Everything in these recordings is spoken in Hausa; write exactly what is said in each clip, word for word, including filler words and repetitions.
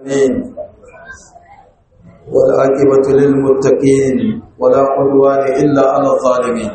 العالمين والعاقبة للمتقين ولا عدوان إلا على الظالمين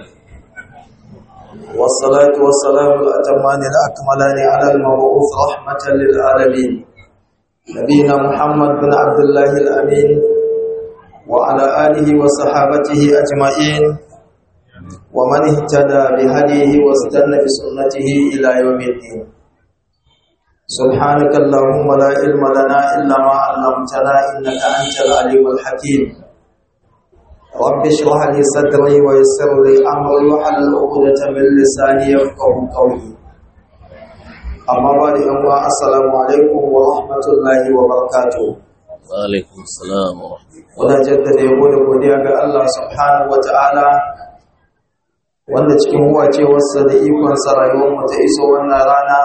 والصلاة والسلام الأتمان الأكملان على المبعوث رحمة للعالمين نبينا محمد بن عبد الله الأمين وعلى آله وصحابته أجمعين ومن اهتدى بهديه واستنى بسنته إلى يوم الدين. سبحانك اللهم لا علم لنا إلا ما علمتنا إنك أنت العليم الحكيم. رب اشرح لي صدري ويسر لي أمري واحلل عقدة من لساني يفقهوا قولي. أما بعد السلام عليكم ورحمة الله وبركاته. وعليكم السلام ورحمة الله. Muna jaddada yabo da godiya ga Allah subhanahu wa ta'ala wanda cikin huwacewarsa da ikonsa rayuwarmu ta iso wannan rana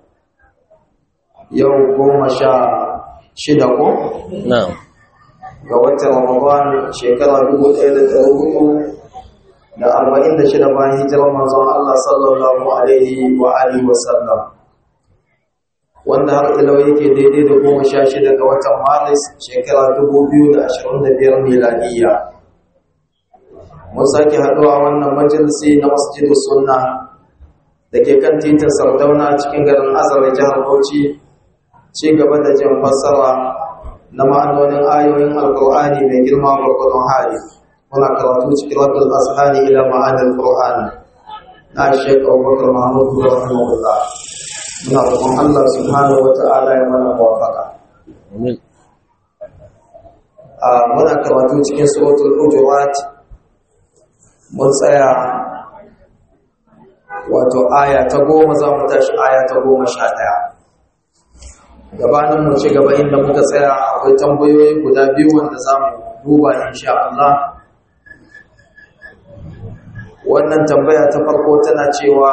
yau goma sha shida ko? Na'am. Ga watan Ramadan shekara dubu ɗaya da ɗari hudu da arba'in da shida bayan hijirar manzon Allah sallallahu alaihi wa alihi wa sallam. Wanda har ilau yake daidai da goma sha shida ga watan Maris shekara dubu biyu da ashirin da biyar miladiyya. Mun sake haɗuwa wannan majalisi na Masjidu Sunna da ke kan titin Sardauna cikin garin Azare jihar Bauchi, ci gaba da jin fassara na ma'anonin ayoyin Alƙur'ani mai girma gwargwadon hali. Muna karatu cikin Raddul Azhani ila ma'anil Qur'ani na Sheikh Abubakar Mahmud rahimahullah. Muna roƙon Allah subhanahu wa ta'ala ya mana muwafaqa. Amin. A muna karatu cikin suratul Hujurat. Mun tsaya wato aya ta goma za mu tashi aya ta goma sha ɗaya. Gabanin mu ci gaba inda muka tsaya akwai tambayoyi guda biyu wanda za mu duba insha Allah. Wannan tambaya ta farko tana cewa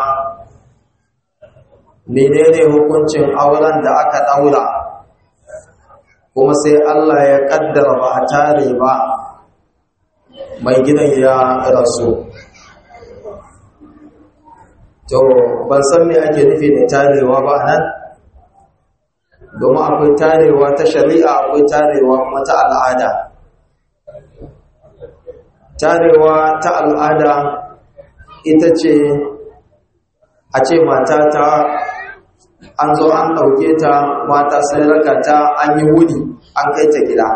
menene hukuncin auren da aka daura kuma sai Allah ya kaddara ba a tare ba mai gidan ya rasu. To ban san me ake nufi da tarewa ba nan, domin akwai tarewa ta shari'a akwai tarewa kuma ta al'ada. Tarewa ta al'ada ita ce a ce mata ta an zo an ɗauke ta mata sai raka ta an yi wuni an kai ta gida.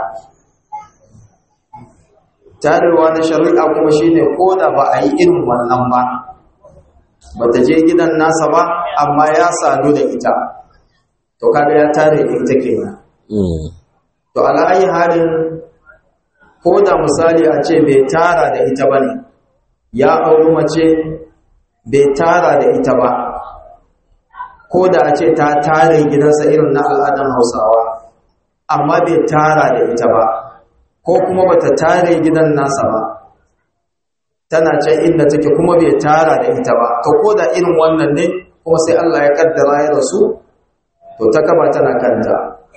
Tarewa na shari'a kuma shine ko da ba a yi irin wannan ba, ba ta je gidan nasa ba amma ya sadu da ita, to kaga ya tare da ita kenan. To ala ayi halin ko da misali a ce bai tara da ita ba ne, ya auri mace bai tara da ita ba, ko da a ce ta tare gidansa irin na al'adar Hausawa amma bai tara da ita ba, ko kuma bata tare gidan nasa ba, tana can inda take kuma bai tara da ita ba, to ko da irin wannan ne kuma sai Allah ya kaddara ya rasu, to ta kaba tana kanta.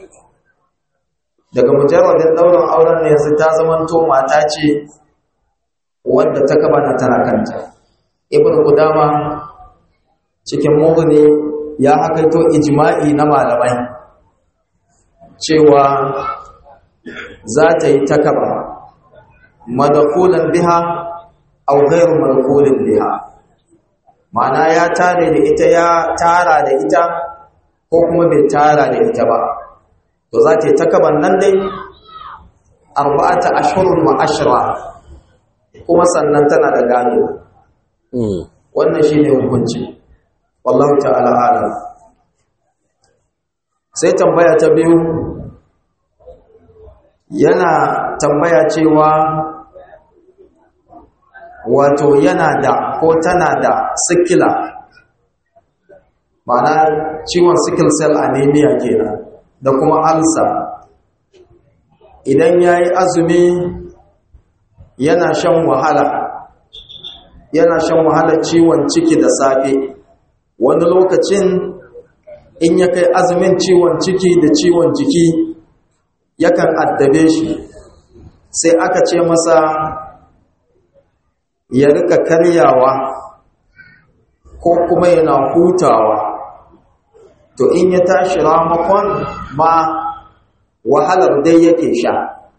Daga mujarradin daurin auren ne yanzu ta zamanto mata ce wanda ta kaba na tana kanta. Ibn Qudama cikin Mughni ya hakaito ijma'i na malamai cewa za ta yi takaba madakhulan biha aw ghayru madkhulin biha, ma'ana ya tare da ita ya tara da ita ko kuma bai tara da ita ba, to za ta yi takaban nan dai arba'ata ashhurun wa ashra, kuma sannan tana da gado. Wannan shine hukunci, wallahu ta'ala alam. Sai tambaya ta biyu, yana tambaya cewa wato yana da ko tana da sikila, ma'ana ciwon sickle cell anemia kenan da kuma alsa. Idan yayi azumi yana shan wahala yana shan wahalar ciwon ciki da safe, wani lokacin in ya kai azumin ciwon ciki da ciwon jiki yakan addabe shi, sai aka ce masa ya rika karyawa ko kuma yana hutawa, to in ya tashi ramakon ma wahalar dai yake sha.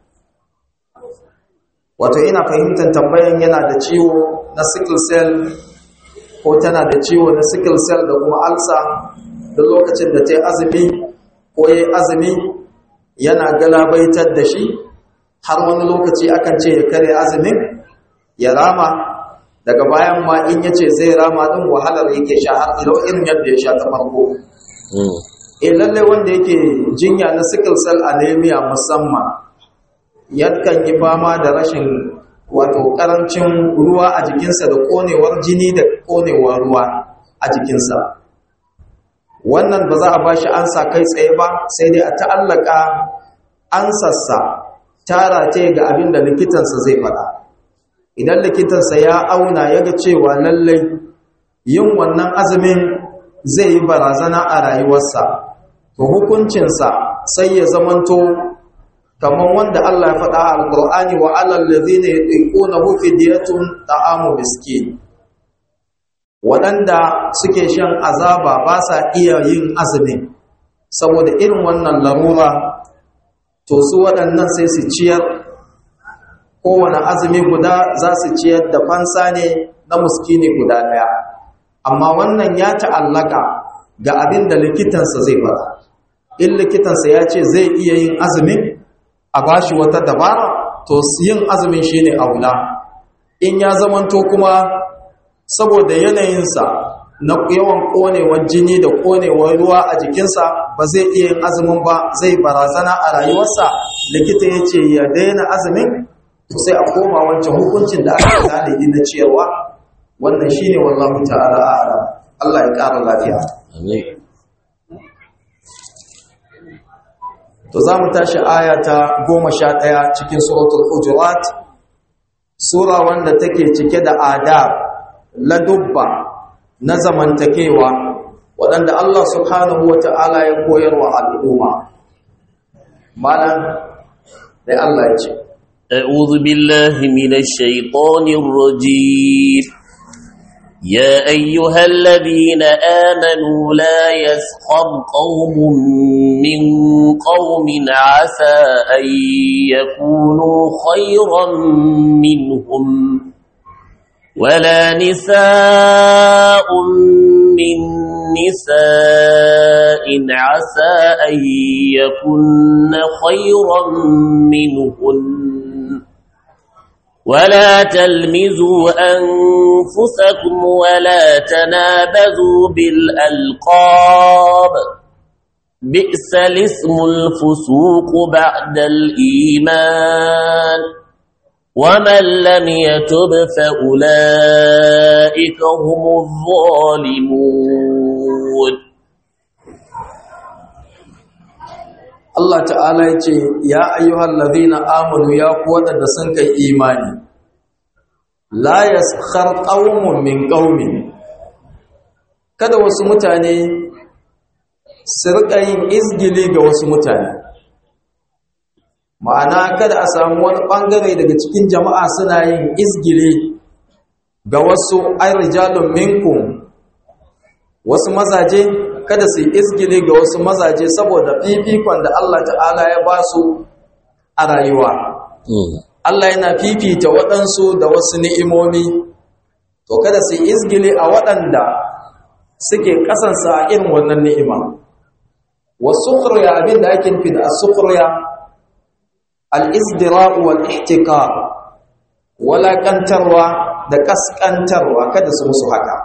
Wato ina fahimtar tambayan yana da ciwo na sickle cell ko tana da ciwo na sickle cell da kuma alsa, duk lokacin da ta yi azumi ko ya yi azumi yana galabaitar da shi, har wani lokaci akan ce ya kare azumin ya rama, daga bayan ma in ya ce zai rama din wahalar yake sha har ilau irin yadda ya sha ta farko. E lalle wanda yake jinya na sickle cell anemia musamman yakan yi fama da rashin wato karancin ruwa a jikinsa da konewar jini da konewar ruwa a jikinsa. Wannan ba za a bashi ansa kai tsaye ba, sai dai a ta'allaka ansarsa tara ta ga abin da likitansa zai faɗa. Idan likitansa ya auna ya ga cewa lallai yin wannan azumin zai yi barazana a rayuwarsa, to hukuncinsa sai ya zamanto kamar wanda Allah ya faɗa a Al-Qur'ani, wa alal ladhina yutiqunahu fidyatun ta'amu miskin. Waɗanda suke shan azaba ba sa iya yin azumin saboda irin wannan larura, to su waɗannan sai su ciyar, kowane azumi guda za su ciyar da fansa ne na muskini guda ɗaya. Amma wannan ya ta'allaka ga abin da likitansa zai faɗa. In likitansa ya ce zai iya yin azumin a bashi wata dabara, to yin azumin shine aula. In ya zamanto kuma saboda yanayinsa na yawan konewar jini da konewar ruwa a jikinsa ba zai iya yin azumin ba, zai barazana a rayuwarsa, likita ya ce ya daina azumin, to sai a koma wancan hukuncin da aka tanadi na ciyarwa. Wannan shine wallahu ta'ala a'lam. Allah ya ƙara lafiya. Amin. To za mu tashi aya ta goma sha ɗaya cikin suratul Hujurat, sura wanda take cike da adab, ladubba na zamantakewa waɗanda Allah subhanahu wa ta'ala ya koyar wa al'umma. Malam dai Allah ya ce, أعوذ بالله من الشيطان الرجيم. يا أيها الذين آمنوا لا يسخر قوم من قوم عسى أن يكونوا خيرا منهم ولا نساء من نساء عسى أن يكن خيرا منهن ولا تلمزوا أنفسكم ولا تنابذوا بالألقاب بئس الاسم الفسوق بعد الإيمان ومن لم يتب فأولئك هم الظالمون. Allah ta'ala ya ce, ya ayyuhal ladhina amanu, ya ku waɗanda sun kai imani, la yaskhar qaumun min qaumin, kada wasu mutane su riƙa yin izgili ga wasu mutane. Ma'ana kada a samu wani ɓangare daga cikin jama'a suna yin izgili ga wasu ay rijalun minkum, wasu mazaje kada su yi izgili ga wasu mazaje saboda fifikon da Allah ta'ala ya ba su a rayuwa. Allah yana fifita waɗansu da wasu ni'imomi, to kada su yi izgili a waɗanda suke ƙasansa a irin wannan ni'ima. Wasu ƙurya abin da ake nufi da asuƙurya, al'izdira'u wal'ihtikar, walaƙantarwa da ƙasƙantarwa, kada su musu haka.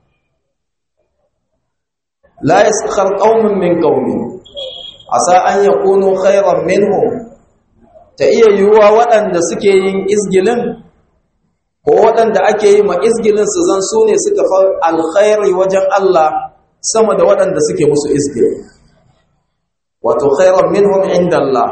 La yaskhar qaumun min qaumin asa an yakunu khayran minhum, ta iya yiwuwa waɗanda suke yin izgilin ko waɗanda ake yi ma izgilin su zan su ne suka fa alkhairi wajen Allah sama da waɗanda suke musu izgilin, wato khayran minhum inda Allah.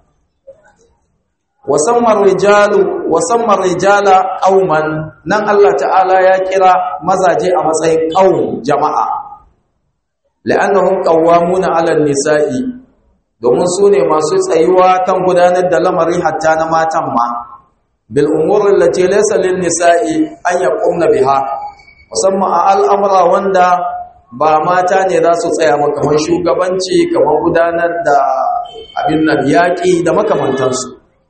wasammar rijalu wasammar rijala qauman, nan Allah ta'ala ya kira mazaje a matsayin qaum, jama'a, la'annahum qawwamuna 'ala an-nisa'i, domin su ne masu tsayuwa kan gudanar da lamari hatta na matan ma, bil umuri allati laysa lin nisa'i an yaqumna biha, musamman a al'amura wanda ba mata ne za su tsaya ba, kamar shugabanci, kamar gudanar da abin nan yaƙi da makamantansu.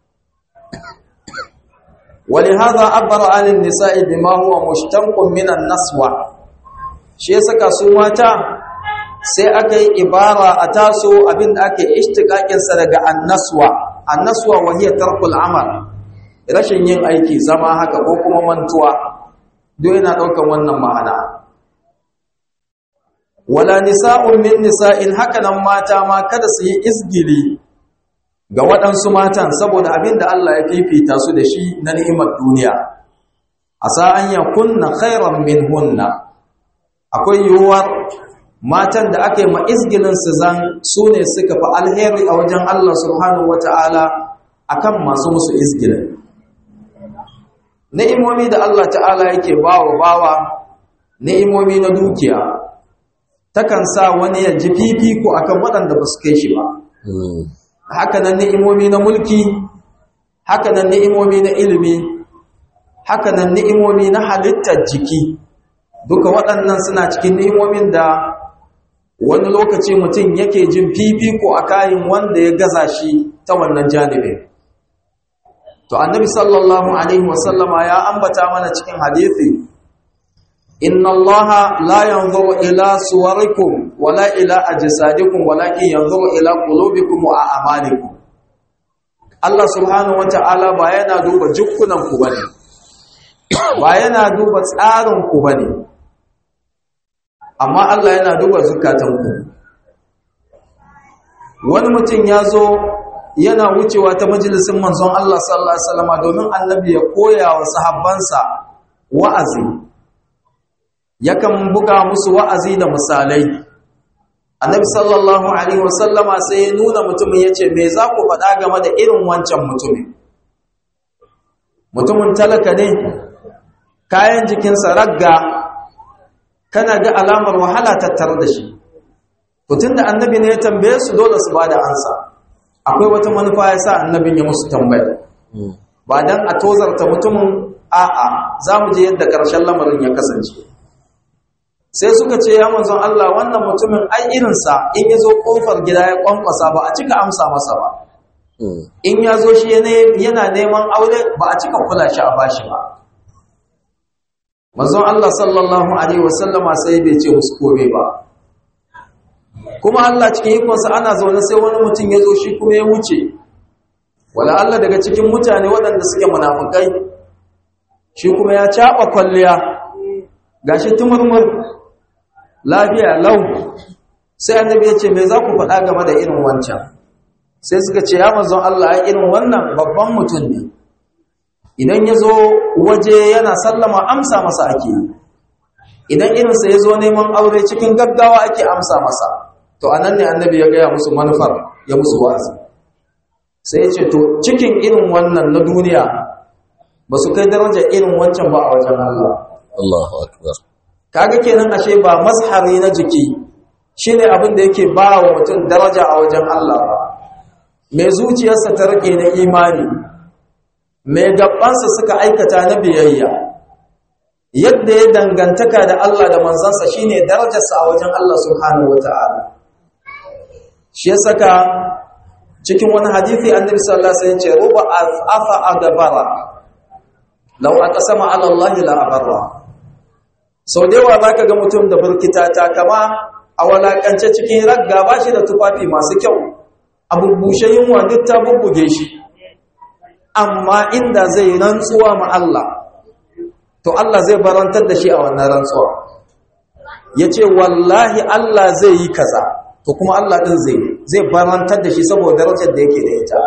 ولهذا عبر عن النساء بما هو مشتق من النسوة shi saka su mata sai aka yi ibara a taso abinda ake ishtiqaqin sa daga annaswa annaswa wa hiya tarkul amal rashin yin aiki zama haka ko kuma mantuwa duk yana daukan wannan ma'ana wala nisa'un min nisa'in hakanan mata ma kada su yi isgili ga waɗansu matan saboda abinda Allah ya fifita su da shi na ni'imar duniya asa an yakunna khairan minhunna akwai yiwuwar matan da aka yi ma isgilin su zan su ne suka fi alheri a wajen Allah subhanahu wata'ala akan masu musu isgilin ni'imomi da Allah ta'ala yake bawa bawa ni'imomi na dukiya takan sa wani ya ji fifiko akan waɗanda ba su kai shi ba haka nan ni'imomi na mulki haka nan ni'imomi na ilimi haka nan ni'imomi na halittar jiki duka waɗannan suna cikin ni'imomin da wani lokaci mutum yake jin fifiko a kayan wanda ya gaza shi ta wannan janibin to annabi sallallahu alaihi wasallama ya ambata mana cikin hadisi inna allaha la yanzuru ila suwarikum wala ila ajsadikum walakin yanzuru ila qulubikum wa a'malikum Allah subhanahu wata'ala ba yana duba jukkunan ku bane ba yana duba tsarin ku bane amma Allah yana duba zukatanku wani mutum ya zo yana wucewa ta majalisin manzon Allah sallallahu alaihi wasallam domin annabi ya koya wa sahabbansa wa'azi yakan buga musu wa'azi da misalai annabi sallallahu alaihi wasallam sai ya nuna mutumin yace me za ku faɗa game da irin wancan mutumin mutumin talaka ne kayan jikinsa ragga kana ga alamar wahala tattare da shi to tunda annabi ne ya tambaye su dole su bada ansa akwai wata manufa ya sa annabin ya musu tambaya ba dan a tozarta mutumin a'a zamu je yadda karshen lamarin ya kasance sai suka ce ya manzon Allah wannan mutumin ai irin sa in yazo kofar gida ya kwankwasa ba a cika amsa masa ba in yazo shi yana neman aure ba a cika kula shi a bashi ba manzon Allah sallallahu alaihi wasallama sai bai ce musu kome ba kuma Allah cikin ikonsa ana zaune sai wani mutum ya zo shi kuma ya wuce wala Allah daga cikin mutane waɗanda suke munafukai shi kuma ya caɓa kwalliya gashi tumurmur lafiya lau sai annabi ya ce me za ku faɗa game da irin wancan sai suka ce ya manzon Allah ai irin wannan babban mutum ne idan ya zo waje yana sallama amsa masa ake idan irinsa ya zo neman aure cikin gaggawa ake amsa masa to anan ne annabi ya gaya musu manufar ya musu wa'azi sai ya ce to cikin irin wannan na duniya ba su kai darajar irin wancan ba a wajen Allah Allahu akbar kaga kenan ashe ba mazhari na jiki shine abin da yake ba wa mutum daraja a wajen Allah ba mai zuciyarsa ta rike na imani mai gabansa suka aikata na biyayya yadda ya dangantaka da Allah da manzansa shine darajarsa a wajen Allah subhanahu wataala shi ya saka cikin wani hadisi annabi sallallahu alaihi wasallam ya ce ruba afa agabara law aqsama ala Allah la abarra sau da yawa zaka ga mutum da burkitata kama a walakance cikin ragga bashi da tufafi masu kyau abubbushe yunwa duk ta bubbuge shi amma inda zai rantsuwa ma Allah to Allah zai barantar da shi a wannan rantsuwa yace wallahi Allah zai yi kaza to kuma Allah din zai zai barantar da shi saboda darajar da yake da ita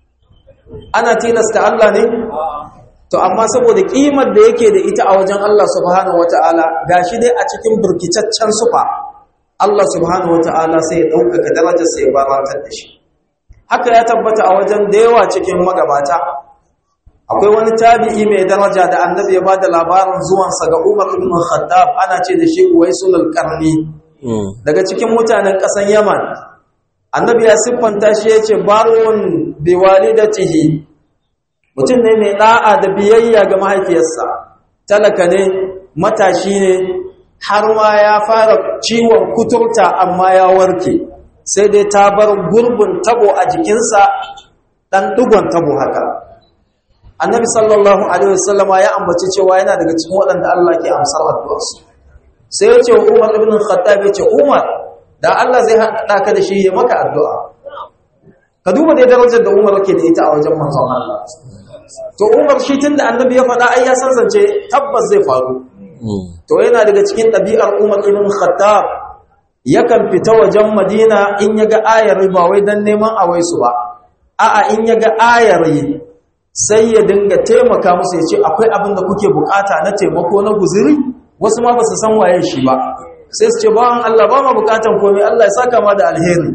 ana tilasta Allah ne to amma saboda kimar da yake da ita a wajen Allah subhanahu wataala gashi dai a cikin burkitaccen sufa Allah subhanahu wataala sai ya dauka darajar sai ya barantar da shi haka ya tabbata a wajen da yawa cikin magabata akwai wani tabi'i mai daraja da annabi ya bada labarin zuwansa ga Umar ibn Khattab ana ce da shi Uwaisul al-Qarni daga cikin mutanen ƙasar Yaman annabi ya siffanta shi yace barun bi walidatihi mutum ne mai da'a da biyayya ga mahaifiyarsa talaka ne matashi ne har ma ya fara ciwon kuturta amma ya warke sai dai ta bar gurbin tabo a jikinsa ɗan ɗigon tabo haka. Annabi sallallahu alaihi wasallama ya ambaci cewa yana daga cikin waɗanda Allah ke amsar addu'arsu. Sai ya ce wa Umar ibn Khattab, ya ce Umar, da Allah zai haɗa ka da shi ya maka addu'a. Ka duba dai darajar da Umar ke da ita a wajen manzon Allah. To Umar shi tunda Annabi ya faɗa ai ya san zance tabbas zai faru. To yana daga cikin ɗabi'ar Umar ibn Khattab, yakan fita wajen Madina in ya ga ayar ba wai dan neman awaisu ba. A'a in ya ga ayar sai ya dinga taimaka musu, ya ce akwai abin da kuke bukata na taimako na guzuri, wasu ma ba su san waye shi ba, sai su ce bawan Allah ba ma bukatan komai, Allah ya saka ma da alheri.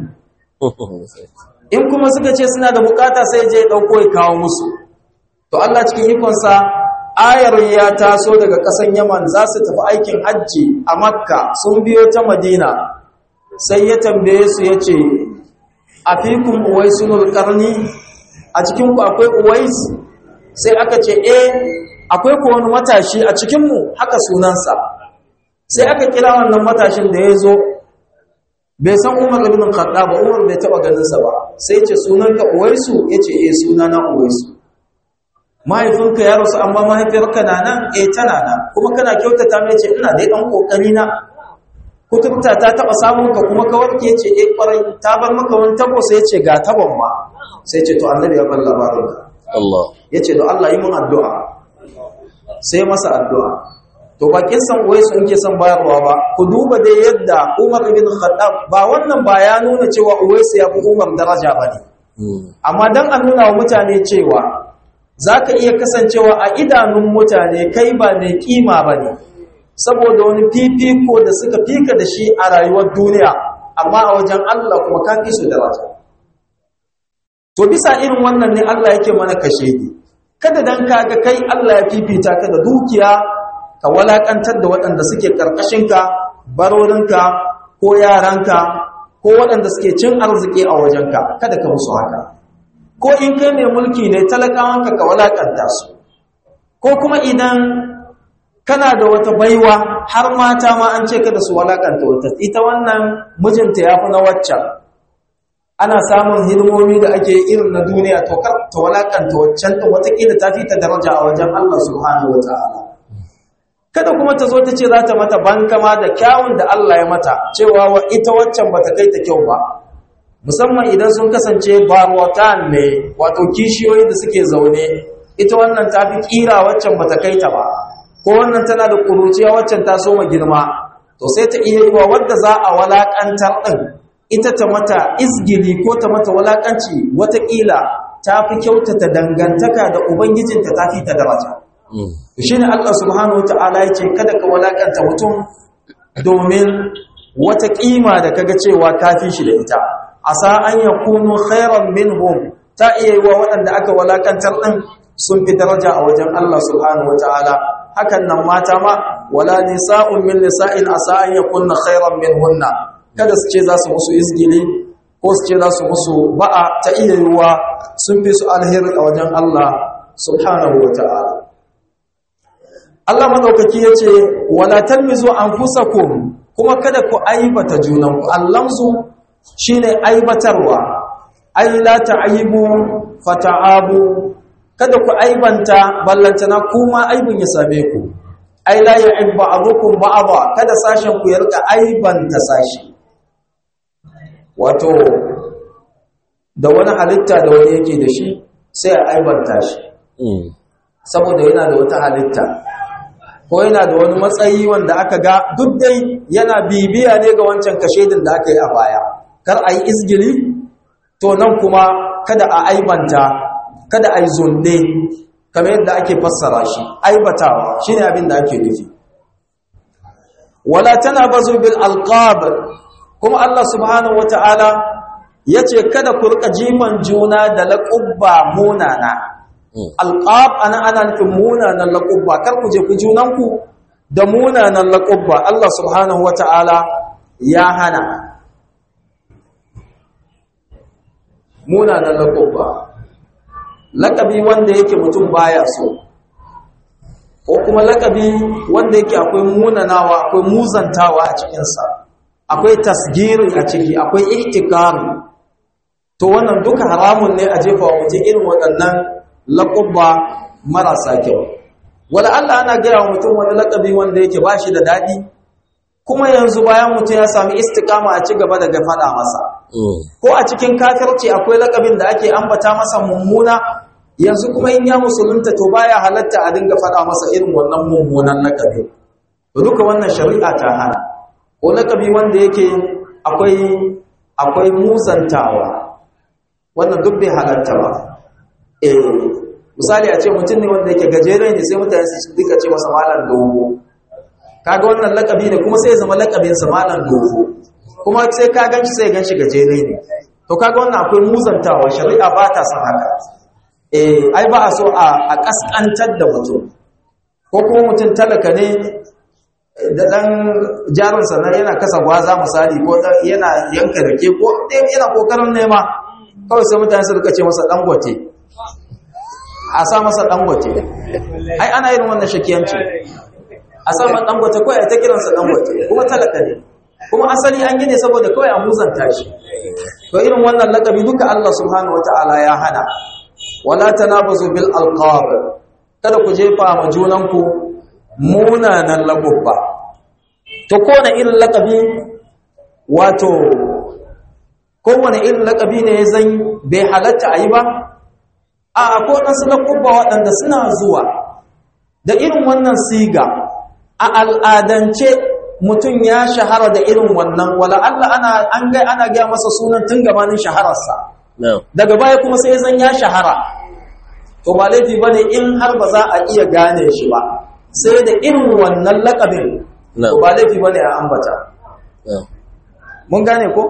In kuma suka ce suna da bukata sai je dauko ya kawo musu. To Allah cikin ikonsa ayar ya taso daga kasan Yaman, za su tafi aikin hajji a Makka, sun biyo ta Madina, sai ya tambaye su ya ce afikum uwaisunul qarni, a cikinku akwai uwais? Sai aka ce eh akwai ko wani matashi a cikinmu, haka sunansa. Sai aka kira wannan matashin da ya zo, bai san Umar ibn Khattab ba, Umar bai taba ganinsa ba. Sai ce sunanka uwaisu? Ya ce eh sunana uwaisu. Mahaifinka ya rasu amma mahaifiyarka na nan? Eh tana nan. Kuma kana kyautata mai? Ce ina dai dan kokari na. Kutubta ta taba samun ka kuma ka warke? Ce eh kwarai. Ta bar maka wani tabo? Sai ya ce ga tabon ma. Sai ce to Annabi ya bar labarin ka. Allah ya ce to Allah yi mun addu'a. Sai masa addu'a. To ba kin san wai su nke san bayarwa ba. Ku duba dai yadda Umar ibn Khattab, ba wannan ba ya nuna cewa Uwaisu ya fi Umar daraja bane. Amma dan an nuna wa mutane cewa zaka iya kasancewa a idanun mutane kai ba mai kima bane, saboda wani fifiko da suka fika da shi a rayuwar duniya, amma a wajen Allah kuma ka fi su daraja. To bisa irin wannan ne Allah yake mana kashe ni, kada dan kaga kai Allah ya fifita ka da dukiya ka walakantar da waɗanda suke karkashinka, barorinka ko yaranka ko waɗanda suke cin arziki a wajenka, kada ka musu haka. Ko in kai mai mulki ne talakawanka ka walakanta su, ko kuma idan kana da wata baiwa, har mata ma an ce kada su walakanta wata, ita wannan mijinta ya fi na waccan. Ana samun hidimomi da ake irin na duniya, to kar ta walakanta waccan ta, watakila ta fi ta daraja a wajen Allah subhanahu wa ta'ala. Kada kuma ta zo ta ce za ta mata bankama da kyawun da Allah ya mata, cewa wa ita waccan ba ta kai ta kyau ba, musamman idan sun kasance barwatan ne, wato kishiyoyi da suke zaune. Ita wannan ta fi kira, waccan ba ta kai ta ba, ko wannan tana da ƙuruciya, waccan ta soma girma. To sai ta iya yi wa wadda za a walakantar ɗin, ita ta mata izgili ko ta mata walakanci, watakila ta fi kyautata dangantaka da Ubangijinta, ta fi ta daraja. Shi ne Allah subhanahu wa ta'ala ya ce kada ka walakanta mutum domin wata ƙima da kaga cewa ka fi shi da ita. Asa an ya kunu khairan minhum, ta iya yi wa waɗanda aka walakantar ɗin sun fi daraja a wajen Allah subhanahu wa ta'ala. Hakan nan mata ma, wala nisa'un min nisa'in asa an ya kunna khairan minhunna, kada su ce za su musu izgili ko su ce za su musu ba'a, ta iya yiwuwa sun fi su alheri a wajen Allah subhanahu wa ta'ala. Allah madaukaki yace wala talmizu anfusakum, kuma kada ku aibata junanku. Allamzu shine aibatarwa, ai la ta'aibu fata'abu, kada ku aibanta ballantana kuma aibun ya same ku. Ai la ya'ib ba'dukum ba'dha, kada sashen ku ya rika aibanta sashi. Wato da wani halitta da wani yake da shi sai a aibanta shi saboda yana da wata halitta ko yana da wani matsayi wanda aka ga duk dai yana bibiya ne ga wancan kashedin da aka yi a baya, kar a yi izgili. To nan kuma kada a aibanta, kada a yi zonde, kamar yadda ake fassara shi, aibatawa shi ne abin da ake nufi. Wala tanabazu bil alqab, kuma Allah subhanahu wata'ala ya ce kada ku rika jifan juna da laƙubba munana. Alqab ana ana nufin munanan laƙubba, kar ku je ku junanku da munanan laƙubba. Allah subhanahu wata'ala ya hana munanan laƙubba. Laƙabi wanda yake mutum baya so, ko kuma laƙabi wanda yake akwai munanawa, akwai muzantawa a cikinsa, akwai tasgiri a ciki, akwai ihtikari, to wannan duka haramun ne a jefa wa mutum irin waɗannan laƙubba marasa kyau. Wala Allah ana gaya wa mutum wani laƙabi wanda yake ba shi da daɗi, kuma yanzu bayan mutum ya sami istiƙama a ci gaba daga faɗa masa. Ko a cikin kafirci akwai laƙabin da ake ambata masa mummuna, yanzu kuma in ya musulunta to baya halatta a dinga faɗa masa irin wannan mummunan laƙabi. To duka wannan shari'a ta hana. Ko laƙabi wanda yake akwai akwai musantawa, wannan duk bai halatta ba. Eh, misali a ce mutum ne wanda yake gajere ne sai mutane su duka ce masa malam dogo. Kaga wannan lakabi ne kuma sai ya zama lakabin sa malam dogo. Kuma sai ka ganci sai ganci gajere ne. To kaga wannan akwai muzantawa, shari'a ba ta son haka. Eh, ai ba a so a a kaskantar da mutum. Ko kuma mutum talaka ne da dan jarin sa yana kasa gwaza misali ko yana yanka rake ko yana kokarin nema, kawai sai mutane su rika ce masa dangote. A sa masa dangote. Ai ana yin wannan shakiyanci. A sa masa dangote ko ya ta kiransa dangote kuma talaka ne. Kuma asali an yi ne saboda kawai a muzanta shi. To irin wannan lakabi duka Allah subhanahu wataala ya hana. Wala tanabazu bil alqab. Kada ku jefa ma junanku munanan laqabba. To kowane irin lakabi wato kowane irin lakabi ne zan bai halatta ayi ba. A ko dan su laqabba waɗanda suna zuwa da irin wannan siga a al'adance mutum ya shahara da irin wannan, wala Allah ana an ga ana ga masa sunan tun gabanin shahararsa. Daga baya kuma sai zan ya shahara. To ba laifi bane in har ba za a iya gane shi ba. Sai da irin wannan lakabin. To ba laifi bane a ambata. Mun gane ko?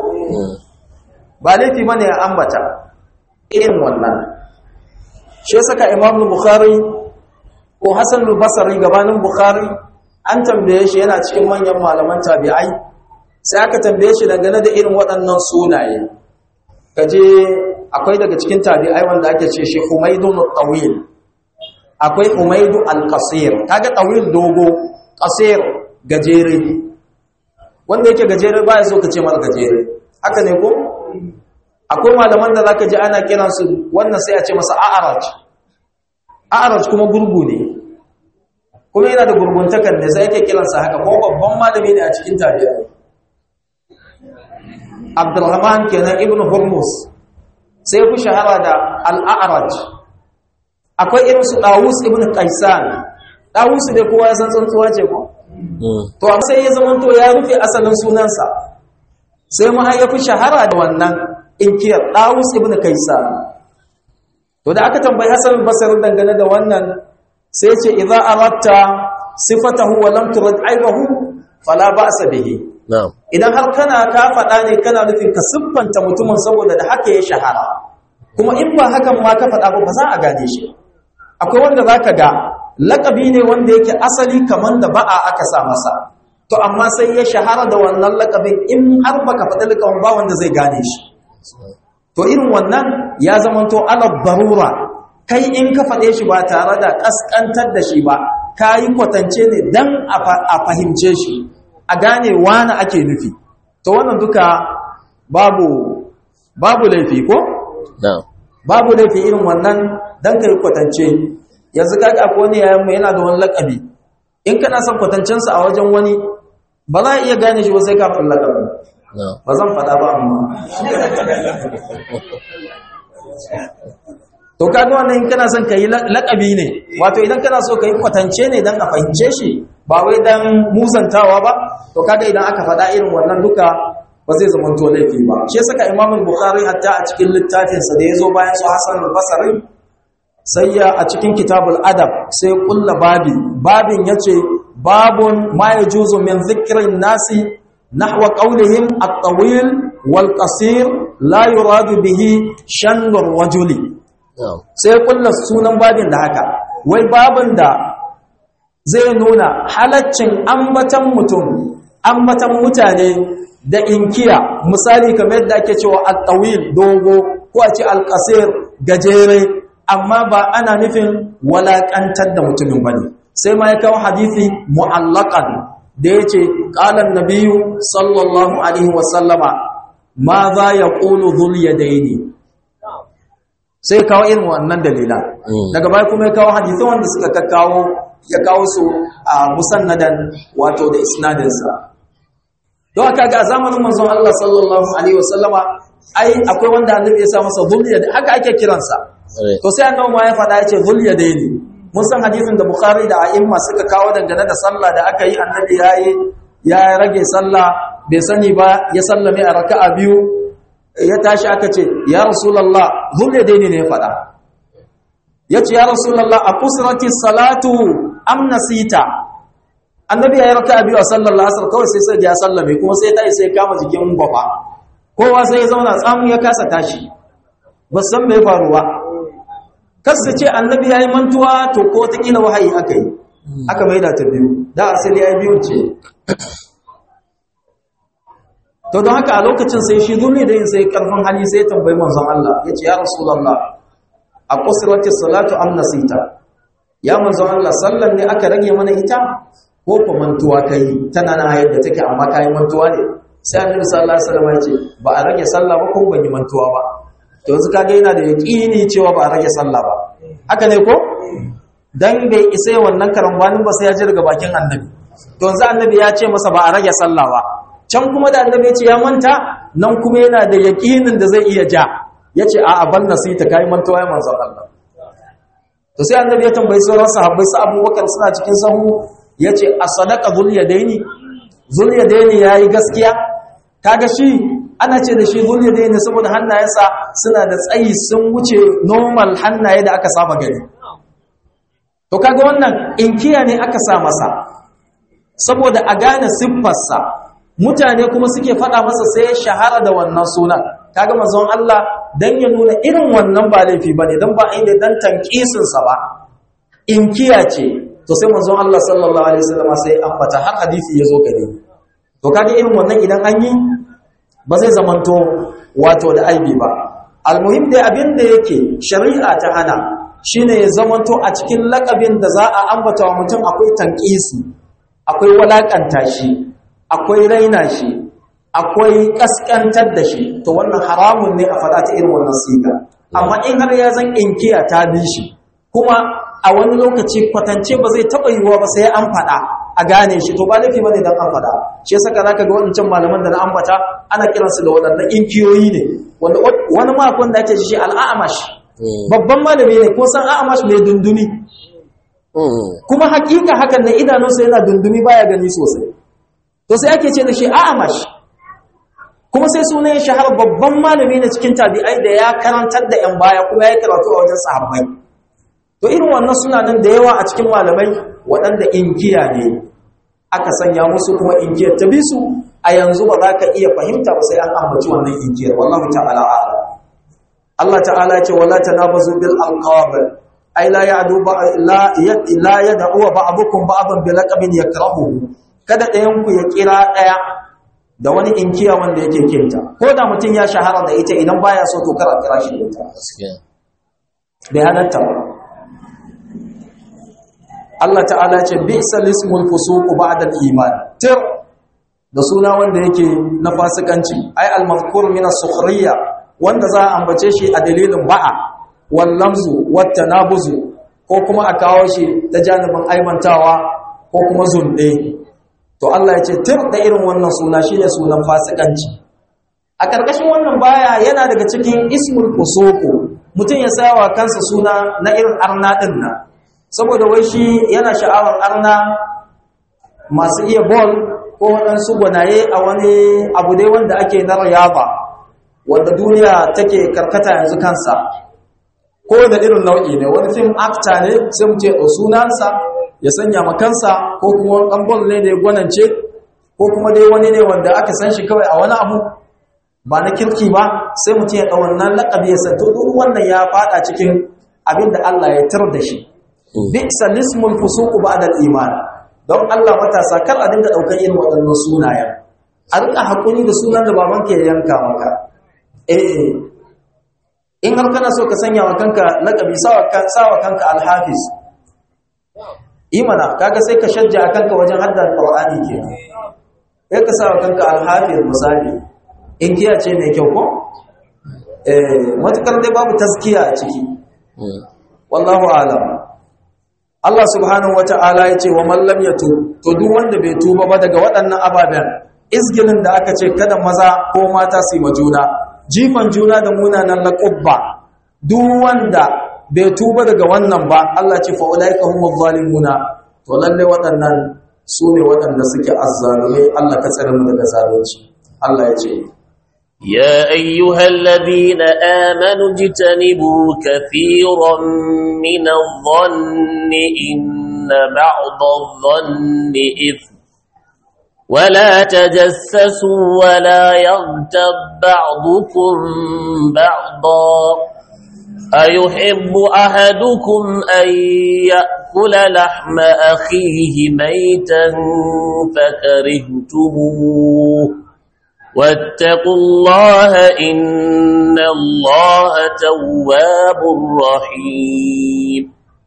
Ba laifi bane a ambata irin wannan. Shi saka Imam Bukhari ko Hassan al-Basri gabanin Bukhari an tambaye shi, yana cikin manyan malaman tabi'ai, sai aka tambaye shi dangane da irin waɗannan sunaye. Kaje akwai daga cikin tabi'ai wanda ake ce shi Humaydun al-Tawil, akwai Humaydu al-Qasir. Kaga Tawil dogo, Qasir gajere. Wanda yake gajere baya so ka ce mar gajere. Haka ne ko? Akwai malaman da zaka ji ana kiransu wannan sai a ce masa A'raj. A'raj kuma gurgu ne. Kuma yana da gurguntakan ne sai yake kiransa haka, ko babban malami ne a cikin tabi'ai. Abdurrahman kenan ibn Hurmuz sai ku shahara da al-A'raj. Akwai irin su Dawus ibn Qaisan. Dawus da kowa ya san tsuntsuwa ce ko? To amma sai ya zamanto ya rufe asalin sunansa. Sai mu har ya fi shahara da wannan inkiyar Dawus ibn Qaisan. To da aka tambayi Hassan al-Basri dangane da wannan, sai ce idza aratta sifatahu wa lam turad aibahu fala ba'sa bihi. Na'am. Idan har kana ka faɗa ne kana nufin ka siffanta mutumin saboda da haka ya shahara, kuma in ba hakan ma ka faɗa ba ba za a gane shi. Akwai wanda zaka ga laqabi ne wanda yake asali kaman da ba'a aka sa masa, to amma sai ya shahara da wannan laqabin, in har baka faɗi laqabin ba wanda zai gane shi. To irin wannan ya zamanto ala darura, kai in ka faɗe shi ba tare da ƙasƙantar da shi ba, ka yi kwatance ne don a fahimce shi, a gane wani ake nufi. To wannan duka babu babu laifi ko? Babu laifi irin wannan don ka yi kwatance. Yanzu kaga akwai wani yayanmu yana da wani laƙabi, in kana son kwatancensa a wajen wani ba za a iya gane shi ba sai kafin laƙabin. Ba zan faɗa ba amma. To kaga wannan in kana son kai laqabi ne, wato idan kana so kai kwatance ne dan a fahimce shi ba wai dan muzantawa ba, to kaga idan aka faɗa irin wannan duka ba zai zama to laifi ba. Shi saka Imam Bukhari hatta a cikin littafin sa da yazo bayan su Hasan al-Basri, sai ya a cikin Kitabul Adab sai kulla babi, babin yace babun ma yajuzu min dhikrin nasi nahwa qawlihim at-tawil wal qasir la yuradu bihi shannu ar-rajuli. Sai kulla sunan babin da haka, wai babin da zai nuna halaccin ambatan mutum, ambatan mutane da inkiya, misali kamar yadda ake cewa at-tawil dogo ko a ce al-qasir gajere, amma ba ana nufin walakantar da mutumin bane. Sai ma ya kawo hadisi mu'allaqan da yace qala an-nabiyyu sallallahu alaihi wa sallama ma za yaqulu dhul yadaini sai kawo irin wannan dalilan daga baya kuma ya kawo hadisi wanda suka kakkawo ya kawo su a musannadan wato da isnadinsa don haka ga zamanin manzon Allah sallallahu alaihi wasallama ai akwai wanda annabi ya sa masa zulya haka ake kiransa to sai annabi ma ya faɗa ya ce zulya dai ne mun san hadisin da Bukhari da a'imma suka kawo dangane da sallah da aka yi annabi yayi ya rage sallah bai sani ba ya sallame a raka'a biyu ya tashi aka ce ya rasulullah zulya dai ne ya faɗa yace ya rasulullah akusrati salatu am nasita annabi ya yi raka biyu a sallar lasar kawai sai sai ya sallame kuma sai ta yi sai kama jikin gaba kowa sai ya zauna tsamu ya kasa tashi ba san mai faruwa kasu ce annabi ya yi mantuwa to ko ta kila wahayi aka yi aka maida ta biyu da asali ya yi biyun ce to don haka a lokacin sai shi zuni da yin sai karfin hali sai tambayi manzon Allah ya ce ya rasulallah a kusurwati salatu am nasita ya manzon Allah sallan ne aka rage mana ita ko ko mantuwa kai tana na yadda take amma kai mantuwa ne sai annabi sallallahu alaihi wasallam ya ce ba a rage sallah ba ko ban yi mantuwa ba to yanzu kage yana da yaqini cewa ba a rage sallah ba haka ne ko dan bai isa wannan karambanin ba sai ya ji daga bakin annabi to yanzu annabi ya ce masa ba a rage sallah ba can kuma da annabi ya ce ya manta nan kuma yana da yaqinin da zai iya ja yace a'a ban nasita kai mantuwa ya manzon Allah to sai annabi ya tambayi sauran sahabbai su Abubakar suna cikin sahu yace as-sadaqa dhul yadaini dhul yadaini yayi gaskiya kaga shi ana ce da shi dhul yadaini saboda hannayensa suna da tsayi sun wuce normal hannaye da aka saba gani to kaga wannan inkiya ne aka sa masa saboda a gane siffarsa mutane kuma suke faɗa masa sai ya shahara da wannan sunan kaga manzon Allah dan ya nuna irin wannan ba laifi bane dan ba inda dan tankisin sa ba inkiya ce to sai manzon Allah sallallahu alaihi wasallam sai ambata har hadisi yazo gare to kaga irin wannan idan an yi ba zai zamanto wato da aibi ba almuhim dai abin da yake shari'a ta hana shine ya zamanto a cikin lakabin da za a ambata wa mutum akwai tankisi akwai walakanta shi akwai raina shi akwai kaskantar da shi to wannan haramun ne a faɗa ta irin wannan siga amma in har ya zan inkiya ta bi shi kuma a wani lokaci kwatance ba zai taɓa yiwuwa ba sai an faɗa a gane shi to ba laifi bane dan an faɗa shi yasa zaka ga wadancan malaman da na ambata ana kiransu da wadannan inkiyoyi ne wanda wani makon da ake shi al'amash babban malami ne ko san a'amash mai dundumi kuma hakika hakan ne idanunsa yana dundumi baya gani sosai to sai ake ce da shi a'amash kuma sai sunan shahar babban malami ne cikin tabi'ai da ya karantar da yan baya kuma ya karatu a wajen sahabbai to irin wannan suna nan da yawa a cikin malamai waɗanda inkiya ne aka sanya musu kuma inkiyar ta bisu a yanzu ba za ka iya fahimta ba sai an ambaci wannan inkiyar wallahu ta'ala a'lam Allah ta'ala ya ce wala tanabazu bil alqab ay la ya'du la la yad'u ba'dukum ba'dan bi laqabin yakrahu kada ɗayan ku ya kira ɗaya da wani inkiya wanda yake kinta ko da mutum ya shahara da ita idan baya so to kara kira shi da ita bai halatta ba Allah ta'ala ce bi'sal ismul fusuq ba'da al-iman tir da suna wanda yake na fasikanci ay al-mazkur min as-sukhriyya wanda za a ambace shi a dalilin ba'a wal lamzu wat tanabuzu ko kuma a kawo shi da janibin aibantawa ko kuma zunde to Allah ya ce tir da irin wannan suna shine sunan fasikanci a karkashin wannan baya yana daga cikin ismul fusuq mutum ya sawa kansa suna na irin arna din nan saboda wai shi yana sha'awar arna masu iya bol ko waɗansu gwanaye a wani abu dai wanda ake na rayaba wanda duniya take karkata yanzu kansa ko da irin nau'i ne wani film actor ne sai mu ce sunansa ya sanya ma kansa ko kuma wani ɗan bol ne da ya gwanance ko kuma dai wani ne wanda aka san shi kawai a wani abu ba na kirki ba sai mutum ya ɗau wannan laƙabi ya santo duk wannan ya faɗa cikin abin da Allah ya tar da shi bi'sa lismul fusuq ba'da al-iman don Allah matasa kar a dinga daukar irin waɗannan sunayen a rika hakuri da sunan da babanka ya yanka maka eh in har kana so ka sanya wa kanka laqabi sawa sawa kanka al-hafiz imana kaga sai ka shajja kanka wajen haddar Qur'ani kenan sai ka sa kanka al-hafiz misali in giya ce mai kyau ko eh matakar dai babu taskiya a ciki wallahu a'lam Allah subhanahu wata'ala yace wa man lam yatub to duk wanda bai tuba ba daga waɗannan ababen izgilin da aka ce kada maza ko mata su yi majuna jifan juna da munanan laqabba duk wanda bai tuba daga wannan ba Allah ce fa ulaika humuz zalimuna to lalle waɗannan su ne waɗanda suke azzalumai Allah ka tsare mu daga zalunci Allah ya ce يا أيها الذين آمنوا اجتنبوا كثيرا من الظن إن بعض الظن إثم ولا تجسسوا ولا يغتب بعضكم بعضا أيحب أحدكم أن يأكل لحم أخيه ميتا فكرهتموه واتقوا الله إن الله تواب رحيم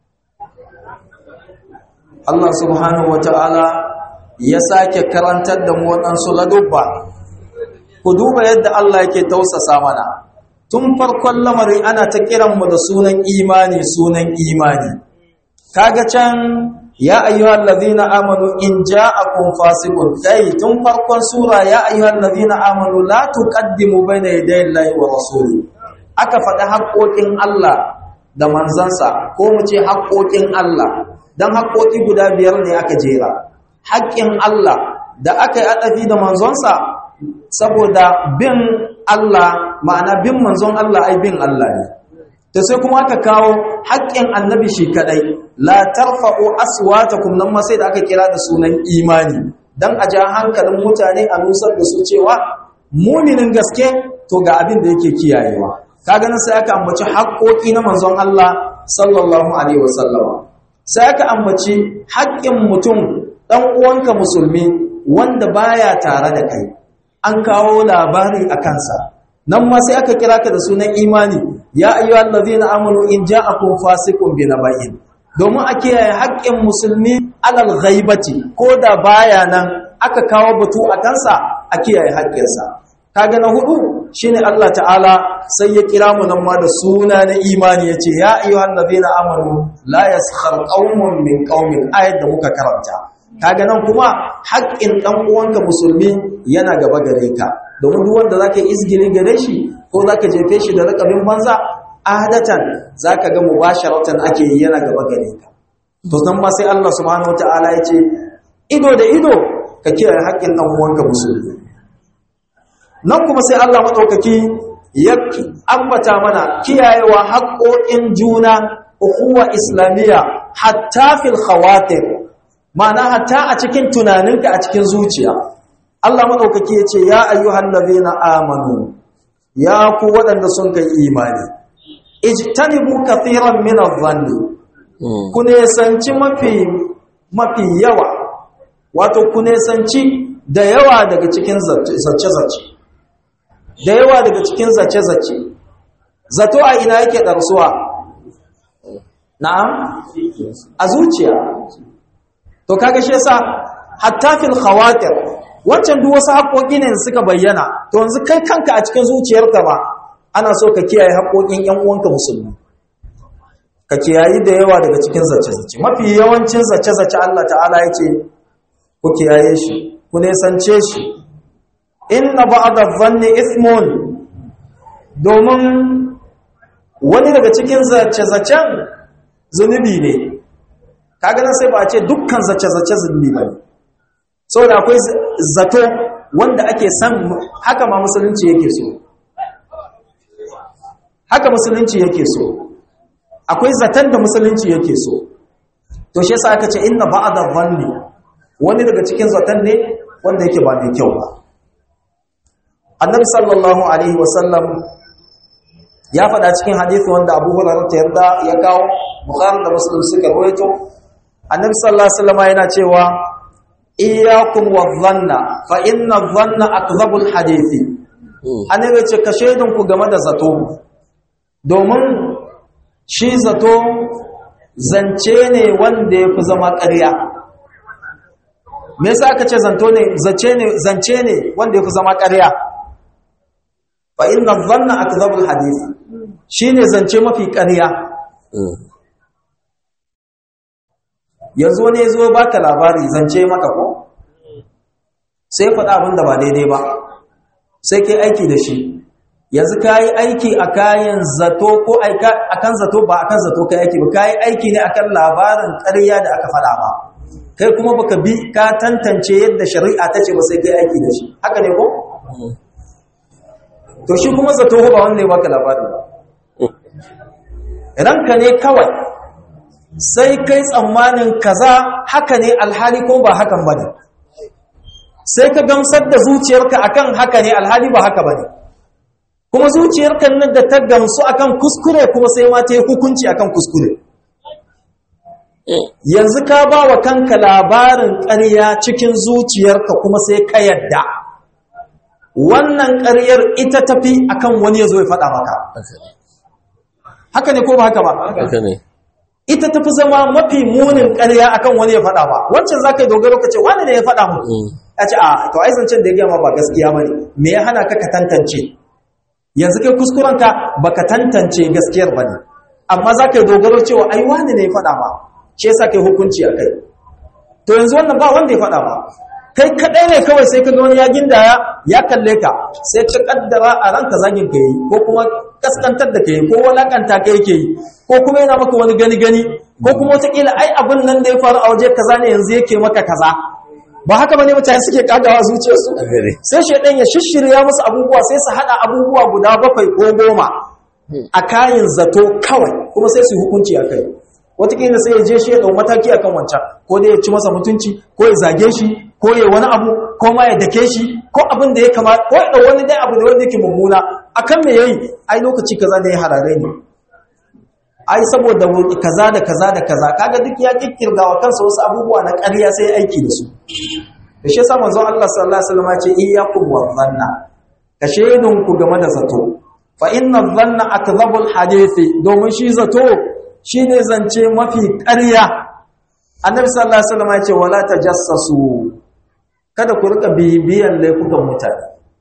Allah subhanahu wata'ala ya sake karantar da mu waɗansu ladubba ku duba yadda Allah yake tausasa mana tun farkon lamari ana ta kiran mu da sunan imani sunan imani kaga can ya ayyuhal ladhina amanu in ja'akum fasiqun kai tun farkon sura ya ayyuhal ladhina amanu la tuqaddimu bayna yaday Allahi wa rasuli aka faɗi haƙoƙin Allah da manzansa ko mu ce haƙoƙin Allah dan haƙoƙi guda biyar ne aka jera haƙƙin Allah da aka yi adafi da manzonsa saboda bin Allah ma'ana bin manzon Allah ai bin Allah ne to sai kuma aka kawo haƙƙin annabi shi kadai la tarfa'u aswatakum nan ma sai da aka kira da sunan imani dan a ja hankalin mutane a nusar da su cewa mu'minin gaske to ga abin da yake kiyayewa kaga nan sai aka ambaci haƙƙoƙi na manzon Allah sallallahu alaihi wasallam sai aka ambaci haƙƙin mutum dan uwanka musulmi wanda baya tare da kai an kawo labari a kansa nan ma sai aka kira ka da sunan imani ya ayyuhal ladina amanu in ja'akum fasiqun binaba'in domin a kiyaye haƙƙin musulmi alal ghaibati ko da baya nan aka kawo batu a kansa a kiyaye haƙƙinsa kaga na hudu shine Allah ta'ala sai ya kira mu nan ma da suna na imani yace ya ayyuhal ladina amanu la yaskhar qaumun min qaumin ayat da muka karanta kaga nan kuma haƙƙin dan uwanka musulmi yana gaba gare ka domin duk wanda zaka yi izgili gare shi ko zaka jefe shi da rakabin banza adatan zaka ga mubasharatan ake yi yana gaba gare ka to nan ma sai Allah subhanahu wataala yace ido da ido ka kiyaye haƙƙin dan uwanka musulmi nan kuma sai Allah madaukaki ya ambata mana kiyayewa haƙƙoƙin juna ukhuwa islamiyya hatta fil khawatir ma'ana hatta a cikin tunaninka a cikin zuciya Allah madaukaki yace ya ayyuhal ladina amanu ya ku wadanda sun kai imani ijtanibu kathiran min adh-dhanni ku ne sanci mafi mafi yawa wato ku ne sanci da yawa daga cikin zace-zace da yawa daga cikin zace-zace zato a ina yake darsuwa na'am a zuciya to kaga shi yasa hatta fil khawatir wancan duk wasu haƙoƙi ne suka bayyana to yanzu kai kanka a cikin zuciyarka ba ana so ka kiyaye haƙoƙin ƴan uwanka musulmi ka kiyayi da yawa daga cikin zace-zace mafi yawancin zace-zace Allah ta'ala yace ku kiyaye shi ku nesance shi inna ba'da dhanni ithmun domin wani daga cikin zace-zacen zunubi ne kaga nan sai ba a ce dukkan zace-zace zunubi ba ne saboda akwai zato wanda ake san haka ma musulunci yake so haka musulunci yake so akwai zaton da musulunci yake so to shi yasa aka ce inna ba'da dhanni wani daga cikin zaton ne wanda yake ba mai kyau ba annabi sallallahu alaihi wasallam ya faɗa cikin hadisi wanda Abu Hurairah ta yarda ya kawo Bukhari da Muslim suka rawaito annabi sallallahu alaihi wasallam yana cewa iyyakum wadh-dhanna fa inna adh-dhanna akdhabul hadithi annabi ce ka shaidun ku game da zato domin shi zato zance ne wanda yafi zama ƙarya. Me yasa aka ce zanto ne zace ne zance ne wanda yafi zama ƙarya? Fa inna dhanna akdhabul hadith, shine zance mafi ƙarya. Yanzu wani ya zo baka labari zance maka ko sai faɗa abin da ba daidai ba sai kai aiki da shi. Yanzu kayi aiki a kayan zato ko akan zato ba akan zato kai aiki ba, kayi aiki ne akan labarin ƙarya da aka faɗa ba, kai kuma baka bi ka tantance yadda shari'a ta ce ba sai kai aiki da shi. Haka ne ko? To shi kuma zato ba wanda ya baka labari ba, ranka ne kawai sai kai tsammanin kaza haka ne alhali ko ba hakan bane, sai ka gamsar da zuciyarka akan haka ne alhali ba haka bane, kuma zuciyarka nan da ta gamsu akan kuskure kuma sai ma ta yi hukunci akan kuskure. Yanzu ka ba wa kanka labarin ƙarya cikin zuciyarka kuma sai ka yadda wannan ƙaryar ita tafi akan wani ya zo ya faɗa maka. Haka ne ko ba haka ba? Haka ne. Ita tafi zama mafi munin ƙarya akan wani ya faɗa ba. Wancan za ka yi dogaro ka ce wani ne ya faɗa mu? Ya ce a to ai zancen da ya gama ba gaskiya ba ne, me ya hana ka ka tantance? Yanzu kai kuskurenka ba ka tantance gaskiyar ba ne, amma za ka yi dogaro cewa ai wani ne ya faɗa ba, shi yasa kai hukunci a kai. To yanzu wannan ba wanda ya faɗa ba, kai kaɗai ne kawai sai ka ga wani ya gindaya ya kalle ka sai ka kaddara a ranka zagin ka yi ko kuma kaskantar da ka yi ko walakanta ka yake yi ko kuma yana maka wani gani gani ko kuma wataƙila ai abin nan da ya faru a waje kaza ne yanzu yake maka kaza. Ba haka bane mutane suke kagawa zuciyarsu, sai shaidan ya shishirya musu abubuwa sai su hada abubuwa guda bakwai ko goma a kayan zato kawai kuma sai su hukunci a kai. Wataƙila sai ya je shi ya ɗau mataki akan wancan, ko dai ya ci masa mutunci ko ya zage shi ko ya wani abu ko ma ya dake shi ko abin da ya kama ko ya ɗau wani dai abu da wanda yake mummuna akan me yayi ai lokaci kaza ne ya harare ni, ai saboda kaza da kaza da kaza. Kaga duk ya kikkirgawa kansa wasu abubuwa na ƙarya sai aiki da su. Da shi yasa manzo Allah sallallahu alaihi wasallam ya ce iyyakum wa dhanna, ka shedun ku game da zato, fa inna dhanna akdhabul hadithi, domin shi zato shine zance mafi ƙarya. Annabi sallallahu alaihi wasallam ya ce wala tajassasu, kada ku rika bibiyan laifukan mutane.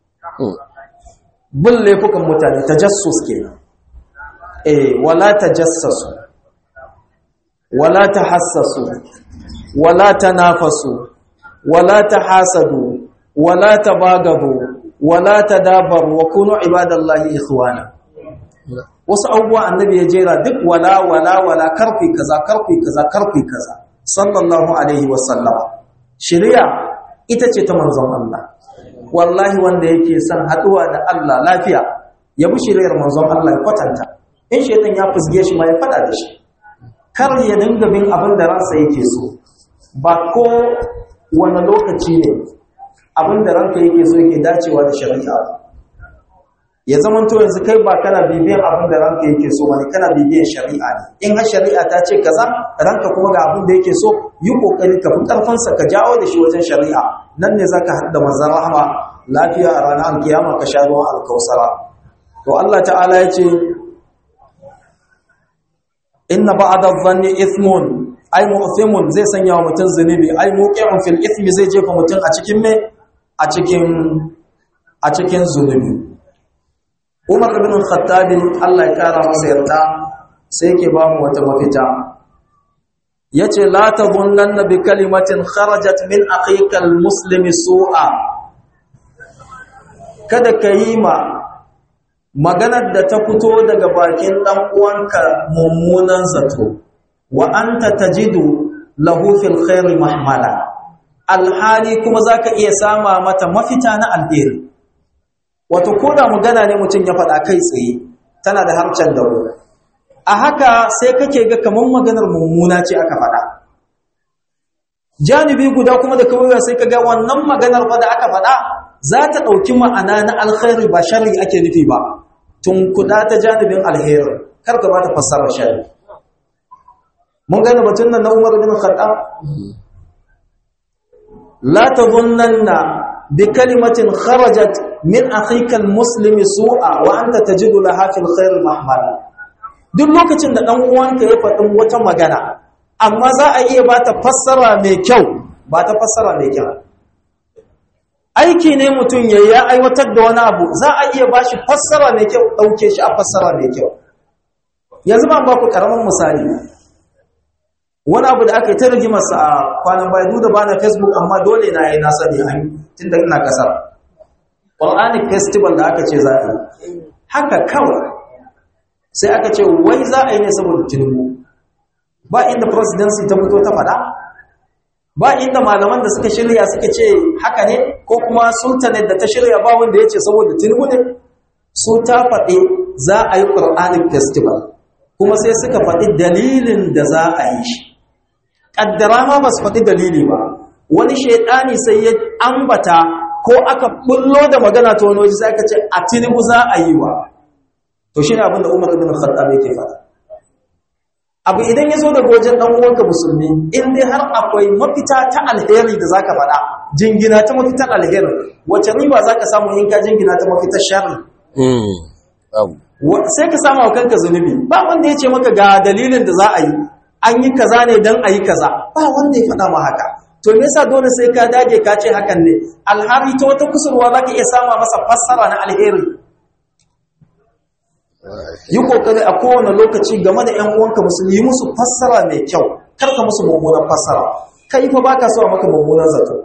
Bin laifukan mutane tajassus kenan. Eh, wala tajassasu wala tahassasu wala tanafasu wala tahasadu wala tabagadu wala tadabaru wa kunu ibadallahi ikhwana. Wasu abubuwa annabi ya jera duk wala wala wala karfi kaza karfi kaza karfi kaza sallallahu alaihi wasallam. Shari'a ita ce ta manzon Allah. Wallahi wanda yake son haduwa da Allah lafiya ya bi shari'ar manzon Allah ya kwatanta. In shaitan ya fusge shi ma ya fada da shi, kar ya dinga bin abin da ransa yake so. Ba ko wani lokaci ne abin da ranka yake so yake dacewa da shari'a. Ya zamanto yanzu kai ba kana bibiyan abin da ranka yake so wani, kana bibiyan shari'a ne. In har shari'a ta ce kaza ranka kuma ga abin da yake so, yi kokari ka fi karfansa ka jawo da shi wajen shari'a. Nan ne zaka hadda manzon rahama lafiya a ranar alkiyama ka sha ruwan alkausara. To Allah ta'ala ya ce inna ba'da dhanni ithmun, ay mu'thimun, zai sanya wa mutum zunubi, ay muqi'un fil ithmi, zai jefa mutum a cikin me a cikin a cikin zunubi. Umar ibn al-Khattab Allah ya kara masa yarda sai yake ba mu wata mafita, yace la tadhunna bi kalimatin kharajat min akhika al-muslimi su'a, kada kayi ma maganar da ta fito daga bakin ɗan uwanka mummunan zato, wa anta tajidu lahu fil khairi mahmala, alhali kuma zaka iya sama mata mafita na alheri. Wato koda magana ne mutum ya faɗa kai tsaye tana da harcen dawo, a haka sai kake ga kaman maganar mummuna ce aka faɗa. Janibi guda kuma da kawai sai kaga wannan maganar fa da aka faɗa za ta ɗauki ma'ana na alkhairi ba sharri ake nufi ba, tun kuɗa ta janibin alheri, kar ka ba ta fassarar sharri. Mun gane batun nan na Umar bin Khattab, la tadhunnanna bi kalimatin kharajat min akhika almuslimi su'a wa anta tajidu laha fil khair mahmala. duk lokacin da ɗan uwanka ya faɗin wata magana amma za a iya ba ta fassara mai kyau ba ta fassara mai kyau aiki ne mutum ya ya aiwatar da wani abu za a iya ba shi fassara mai kyau ɗauke shi a fassara mai kyau yanzu ba ba ku ƙaramin misali wani abu da aka yi ta rigimarsa a kwanan baya duk da ba na facebook amma dole na yi na sani an tun da ina ƙasar Quranic festival da aka ce za a yi haka kawai sai aka ce wai za a yi ne saboda Tinubu ba inda presidency ta fito ta faɗa ba inda malaman da suka shirya suka ce haka ne ko kuma sultanate da ta shirya ba wanda ya ce saboda Tinubu ne su ta faɗi za a yi Quranic festival kuma sai suka faɗi dalilin da za a yi shi ƙaddara ma ba su faɗi dalili ba wani shaidani sai ya ambata ko aka bullo da magana ta wani waje sai aka ce a Tinubu za a yi wa to shi ne abin da Umar ibn Khattab yake faɗa abu idan ya zo daga wajen ɗan uwanka musulmi in dai har akwai mafita ta alheri da zaka faɗa jingina ta mafitar alheri wace riba zaka samu in ka jingina ta mafitar sharri sai ka samu kanka zunubi ba wanda ya ce maka ga dalilin da za a yi an yi kaza ne don a yi kaza ba wanda ya faɗa ma haka to me yasa dole sai ka dage ka ce hakan ne alhari ta wata kusurwa zaka iya sama masa fassara na alheri yi kokari a kowane lokaci game da ƴan uwanka musulmi musu fassara mai kyau kar ka musu mummunan fassara kai fa baka so a maka mummunan zato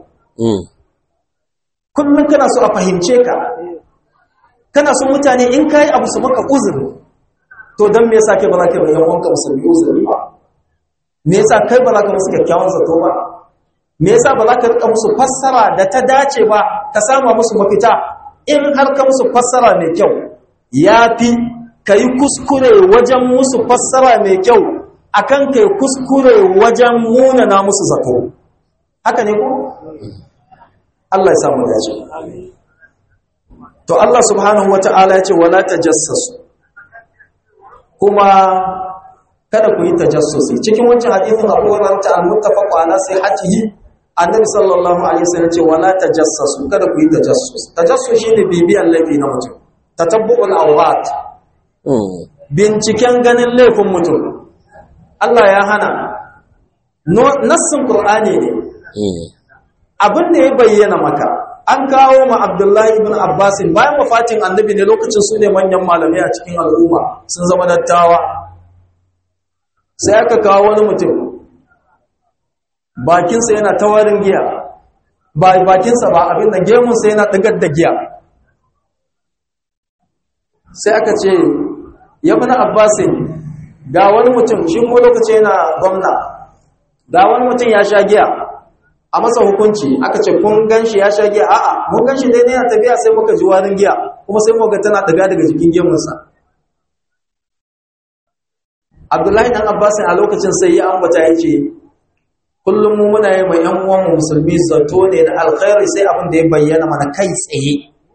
kullum kana so a fahimce ka kana so mutane in kai abu su maka uzuri to dan me yasa kai ba za ka yi ƴan uwanka musulmi uzuri ba me yasa kai ba za ka musu kyakkyawan zato ba me yasa ba za ka rika musu fassara da ta dace ba ka sama musu mafita in har ka musu fassara mai kyau yafi kai kuskure wajen musu fassara mai kyau akan kai kuskure wajen munana musu zato haka ne ko Allah ya samu dace to Allah subhanahu wata'ala ya ce wala tajassasu kuma kada ku yi tajassusi cikin wancan hadisin Abu Hurairah al-muttafaq ala sihhatihi annabi sallallahu alaihi wasallam ce wala tajassasu kada ku yi tajassus tajassus shine bibiyan laifi na mutum tatabbu'ul awrat binciken ganin laifin mutum Allah ya hana nassin Qur'ani ne abin da ya bayyana maka an kawo ma Abdullahi ibn Abbas bayan wafatin annabi ne lokacin su ne manyan malamai a cikin al'umma sun zama dattawa sai aka kawo wani mutum bakinsa yana tawarin giya ba bakinsa ba abin da gemunsa yana ɗigar da giya sai aka ce ya fi na abbasin ga wani mutum shi kuma lokaci yana gwamna ga wani mutum ya sha giya a masa hukunci aka ce kun gan shi ya sha giya a'a mun gan shi dai ne yana tafiya sai muka ji warin giya kuma sai muka tana ɗiga daga jikin gemunsa Abdullahi dan Abbasin a lokacin sai ya ambata yake kullum mu muna yi mai ƴan uwan mu musulmi zato ne da alkhairi sai abin da ya bayyana mana kai tsaye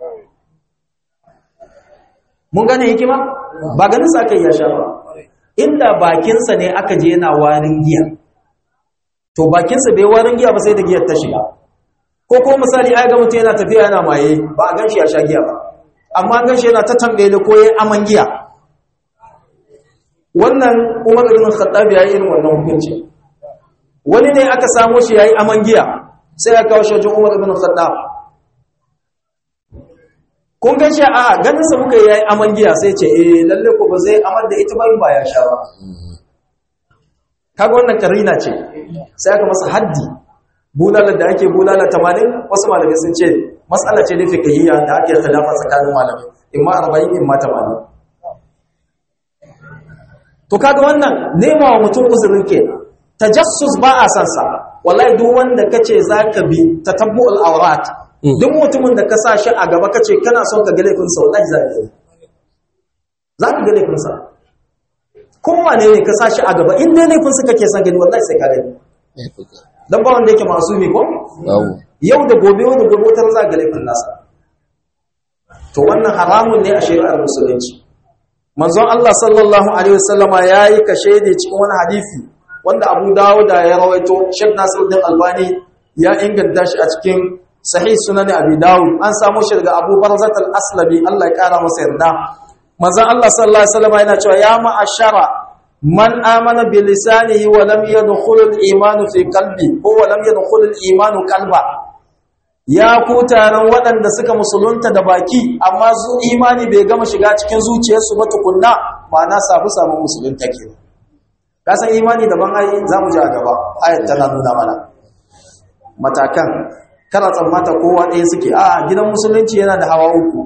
mun gane hikima ba ganin sa kai ya sha ba inda bakin sa ne aka je yana warin giya to bakin sa bai warin giya ba sai da giyar ta shiga ko ko misali ai ga mutum yana tafiya yana maye ba a ganshi ya sha giya ba amma ganshi yana ta tambaye da koyi aman giya wannan Umar ibn Khattab ya yi irin wannan hukunci wani ne aka samu shi yayi aman giya sai aka kawo shi Umar ibn Khattab kun ga shi a ganin sa muka yayi aman giya sai ce eh lalle ko ba zai amar da ita ba in ba ya sha ba kaga wannan karina ce sai aka masa haddi bulala da ake bulala tamanin wasu malamai sun ce mas'ala ce da fiqhiyya da ake khilafa tsakanin malamai imma arba'in imma tamanin to kaga wannan nema wa mutum uzurin kenan tajassus ba a san sa wallahi duk wanda kace zaka bi tatabbu'ul awrat duk mutumin da ka sa shi a gaba kace kana son ka ga laifin sa wallahi zaka yi zaka ga laifin sa kowa ne ka sa shi a gaba in dai laifin sa kake son gani wallahi sai ka gani dan ba wanda yake masumi ko yau da gobe yau da gobe tar za ga laifin nasa to wannan haramun ne a shari'ar musulunci manzon Allah sallallahu alaihi wasallama yayi kashedi cikin wani hadisi wanda Abu Dawud ya rawaito Sheikh Nasiruddin Albani ya inganta shi a cikin Sahih Sunan Abi Dawud an samu shi daga Abu Barzat al-Aslami Allah ya kara masa yarda manzon Allah sallallahu alaihi wasallam yana cewa ya ma'ashara man amana bi lisanihi wa lam yadkhul al-iman fi qalbi ko wa lam yadkhul al-iman qalba, ya ku taron waɗanda suka musulunta da baki amma su imani bai gama shiga cikin zuciyarsu ba tukunna, ma'ana sabu samu musulunta ke. Kasan imani daban ai zamu ji a gaba ayat tana nuna mana matakan. Kana tsammata kowa ɗaya suke, a gidan musulunci yana da hawa uku,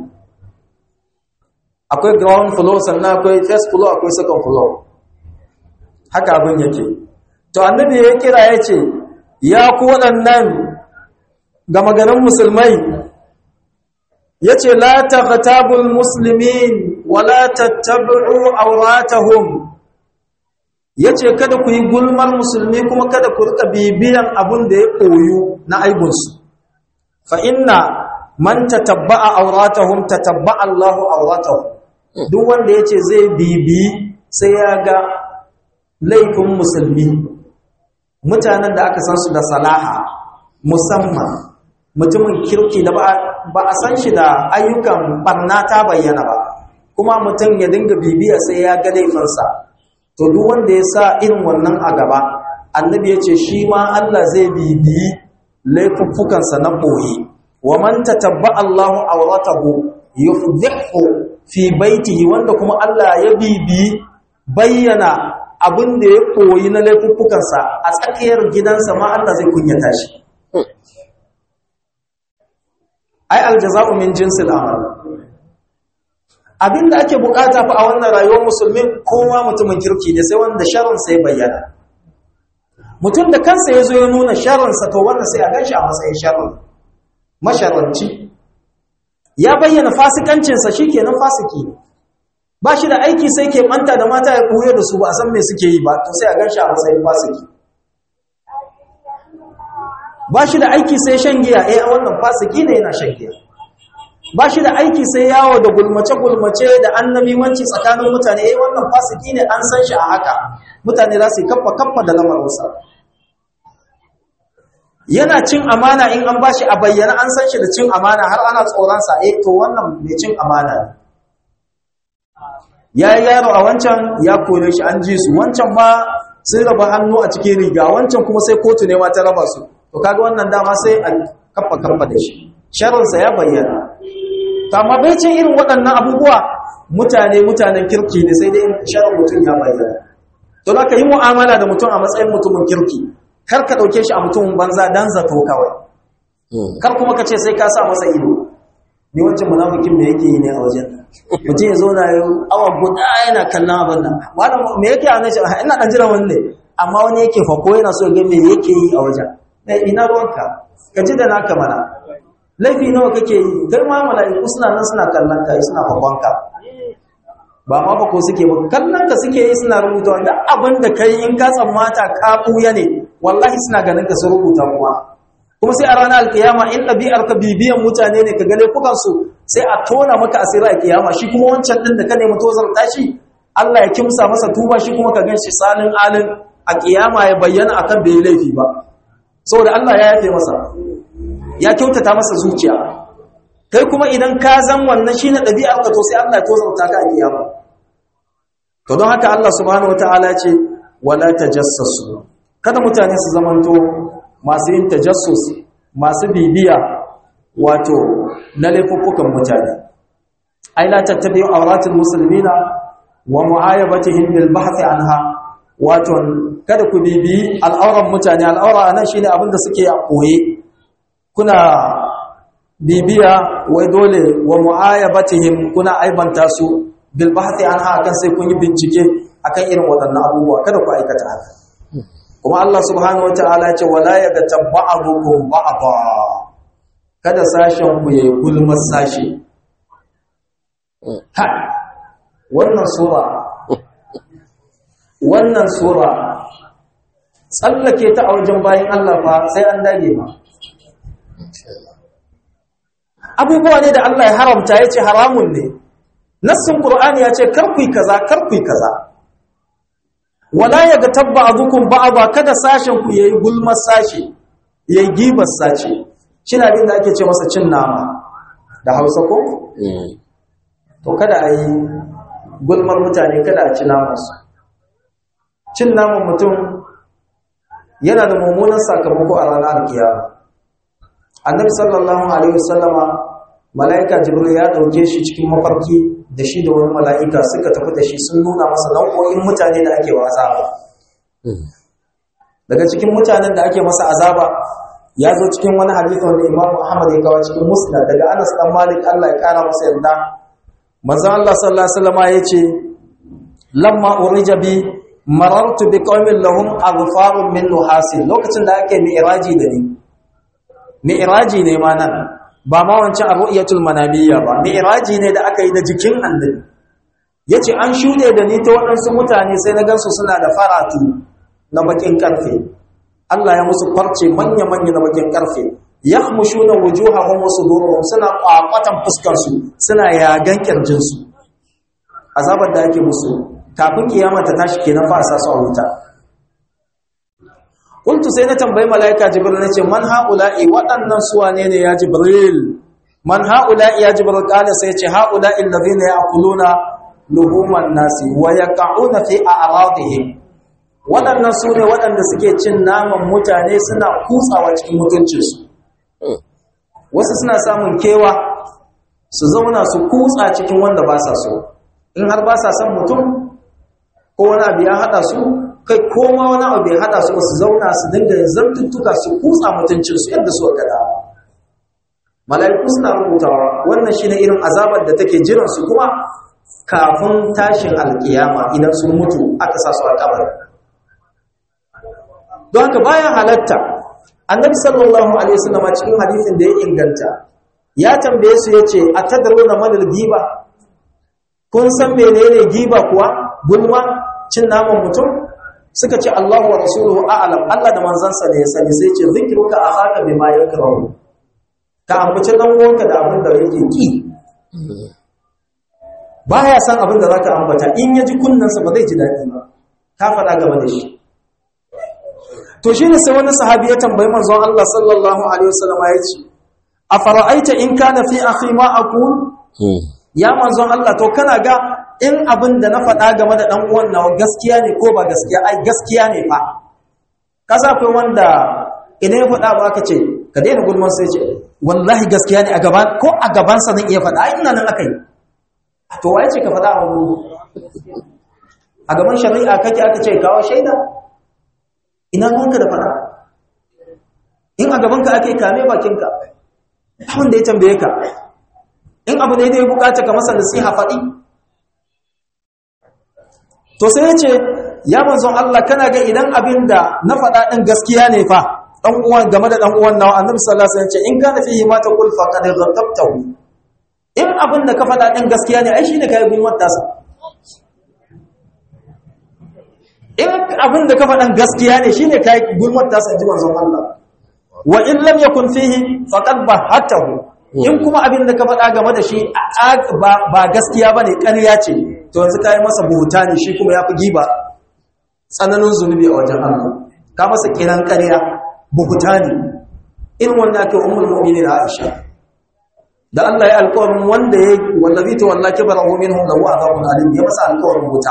akwai ground floor sannan akwai first floor akwai second floor, haka abin yake. To annabi ya kira ya ce ya ku waɗannan gama garin musulmai, ya ce la taghtabul muslimin wa la tattabi'u awratahum, ya ce kada ku yi gulmar musulmi kuma kada ku rika bibiyan abin da ya koyu na aibunsu. Fa inna man tatabba'a awratahum tatabba'a Allahu awratahum. Duk wanda yace zai bibi sai ya ga laifin musulmi, mutanen da aka san su da salaha, musamman mutumin kirki da ba a san shi da ayyukan barna ta bayyana ba, kuma mutum ya dinga bibiya sai ya ga laifinsa. To duk wanda ya sa irin wannan a gaba, annabi yace shi ma Allah zai bibi laifuffukansa na ɓoye. Wa man tatabba Allahu awratahu yufdihu fi baitihi, wanda kuma Allah ya bibi bayyana abin da ya ɓoyi na laifuffukansa a tsakiyar gidansa ma Allah zai kunyata shi. Ai aljaza'u min jinsil amal. Abinda ake bukata fa a wannan rayuwar musulmi, kowa mutumin kirki ne sai wanda sharrin sai bayyana. Mutum da kansa ya zo ya nuna sharrinsa, to wannan sai a ganshi a matsayin sharrin masharranci. Ya bayyana fasikancinsa, shi kenan fasiki ne, ba shi da aiki sai ke manta da mata ya ɓuya da su ba a san me suke yi ba, to sai a ganshi a matsayin fasiki. Ba shi da aiki sai shan giya, eh wannan fasiki ne, yana shan giya. Ba shi da aiki sai yawo da gulmace-gulmace da annamimanci tsakanin mutane, eh wannan fasiki ne, an san shi a haka, mutane za su yi kaffa-kaffa da lamarinsa. Yana cin amana in an ba shi a bayyana, an san shi da cin amana har ana tsoronsa, eh to wannan mai cin amana ne. Ya yi yaro a wancan ya kore shi, an ji su, wancan ma sun raba hannu a cikin riga, wancan kuma sai kotu ne ma ta raba su. To kaga wannan dama sai a kaffa-kaffa da shi, sharrinsa ya bayyana. Amma bai ce irin waɗannan abubuwa mutane mutanen kirki ne, sai dai in sharar mutum ya bayyana. To da ka yi mu'amala da mutum a matsayin mutumin kirki, kar ka ɗauke shi a mutumin banza dan zato kawai. Kar kuma ka ce sai ka sa masa ido. Ni wancan munafikin me yake yi ne a wajen? Mutum ya zauna ya awa guda yana kallon abin nan. Wani me yake a nan? Ina ɗan jira wani ne, amma wani yake fako yana so ya ga me yake yi a wajen. Ina ruwanka, ka ji da naka mana. Laifi nawa kake yi, kai ma mala'iku suna nan suna kallon ka, suna fakonka. Ba ma ba ko suke ba, kallon ka suke yi suna rubuta wanda abin da kai in ka tsammata ka buya ne, wallahi suna ganin ka su rubuta kuma. Kuma sai a ranar alkiyama in ɗabi'ar ka bibiyan mutane ne ka ga laifukan su, sai a tona maka asiri a kiyama, shi kuma wancan din da ka nemi tozarta shi, Allah ya kimsa masa tuba, shi kuma ka gan shi salin alin a kiyama ya bayyana akan bai laifi ba. Saboda Allah ya yafe masa, ya kyautata masa zuciya. Kai kuma idan ka zan wannan shine ɗabi'ar ka, to sai Allah ya tozarta ka a kiyama. To don haka Allah subhanahu wataala ce wala tajassasu, kada mutane su zamanto masu yin tajassus, masu bibiya wato na laifuffukan mutane. Ai la tattabi'u awratil muslimina wa mu'ayabatihim bil bahthi anha, wato kada ku bibi al'auran mutane. Al'aura anan shine abin da suke a koye, kuna bibiya wai dole wa mu'ayabatihim, kuna aibanta su bil bahthi anha, akan sai kun yi bincike akan irin waɗannan abubuwa, kada ku aikata haka. Kuma Allah subhanahu wataala ya ce wala yagtabba'ukum ba'dha, kada sashen ku yayi gulmar sashi. Ha, wannan sura wannan sura tsallake ta a wajen bayan Allah fa sai an dage ma. Abubuwa ne da Allah ya haramta, ya ce haramun ne. Nassin Qur'ani ya ce karkuyi kaza karkuyi kaza. Wala yaghtab ba'dukum ba'dha, kada sashen ku yayi gulmar sashi, yayi gibar sashi. Kina din da ake ce masa cin nama da Hausa ko? To kada ayi gulmar mutane kada a ci namansu. Cin naman mutum yana da mummunan sakamako a ranar alkiyama. Annabi sallallahu alaihi wasallama mala'ika Jibril ya dauke shi cikin mafarki da shi da wani mala'ika suka tafi da shi sun nuna masa nau'o'in mutane da ake wa azaba. Daga cikin mutanen da ake masa azaba ya zo cikin wani hadisi wanda Imam Ahmad ya kawo cikin Musnad daga Anas dan Malik Allah ya kara masa yarda. Manzon Allah sallallahu alaihi wasallama yace lamma urija bi marartu bi qaumin lahum aghfarun min nuhasin, lokacin da ake mi'raji da ni mi'raji ne ma nan ba ma wancan ar-ru'yatul manamiyya ba, mi'raji ne da aka yi da jikin annabi. Yace an shude da ni ta waɗansu mutane sai na gansu suna da faratu na bakin karfe, Allah ya musu kwarce manya manya na bakin karfe, yakhmushuna wujuhahum wa sudurahum, suna kwakwatan fuskar su, suna yagan kirjin su. Azabar da ake musu kafin kiyama ta tashi kenan fa sa su a wuta. Qultu sai na tambayi malaika Jibril nace man haula'i, waɗannan su wane ne ya Jibril? Man haula'i ya Jibril? Kana sai ce haula'i alladhina ya'kuluna luhuman nasi wa yaqa'una fi a'radihim. Waɗannan su ne waɗanda suke cin naman mutane suna kutsawa cikin mutuncinsu. Wasu suna samun kewa su zauna su kutsa cikin wanda ba sa so. In har ba sa son mutum ko wani abu ya haɗa su, kai koma wani abu ya haɗa su ba su zauna su dinga zantuttuka su kutsa mutuncinsu yadda su gada. Mala'iku suna rubutawa wannan shine irin azabar da take jiransu kuma kafin tashin alkiyama idan sun mutu aka sa su a kabari. Don haka bayan halatta annabi sallallahu alaihi wasallam cikin hadisin da ya inganta ya tambaye su yace atadruna manal giba, kun san menene giba kuwa? Gulma, cin naman mutum? Suka ce Allahu wa rasuluhu a'lam, Allah da manzansa ne ya sani. Sai ce zikruka akhaka bima yakrahu, ka ambaci dan uwanka da abin da yake ki. Baya san abin da zaka ambata, in yaji kunnansa ba zai ji dadi ba ka fada game da shi. To shine sai wani sahabi ya tambayi manzon Allah sallallahu alaihi wasallam ya ce afara'aita in kana fi akhi ma aqul, ya manzon Allah to kana ga in abin da na faɗa game da ɗan uwan nawa gaskiya ne ko ba gaskiya? Ai gaskiya ne fa. Kasa akwai wanda idan ya faɗa ba aka ce ka daina gulman sai ce wallahi gaskiya ne a gaban ko a gaban sa zan iya faɗa, ai ina nan akai. To waye ce ka faɗa a wani a gaban shari'a kake aka ce kawo shaida? Ina ruwanka da faɗa? In a gaban ka ake kame bakinka, abin da ya tambaye ka, in abu ne da ya bukata ka masa nasiha faɗi. To sai ya ce ya manzon Allah kana ga idan abin da na faɗa ɗin gaskiya ne fa ɗan uwan game da ɗan uwan nawa, annabi sallallahu alaihi wasallam ya ce in kana fihi ma taqul faqad ghatabtahu, in abin da ka faɗa ɗin gaskiya ne ai shine kai gulmar tasa. In abin da ka faɗan gaskiya ne shine kai gulmar tasa, ji manzon Allah. Wa in lam yakun fihi faqad bahatahu, in kuma abin da ka faɗa game da shi ba gaskiya bane ƙarya ce, to yanzu kai masa buhutani, shi kuma yafi giba tsananin zunubi a wajen Allah. Ka masa kiran ƙarya, buhutani. In wanda ake ummul mu'minin Aisha da Allah ya alƙawarin wanda ya wallazi ta wallaki barahu minhum lahu azabun alim, ya masa alƙawarin buta.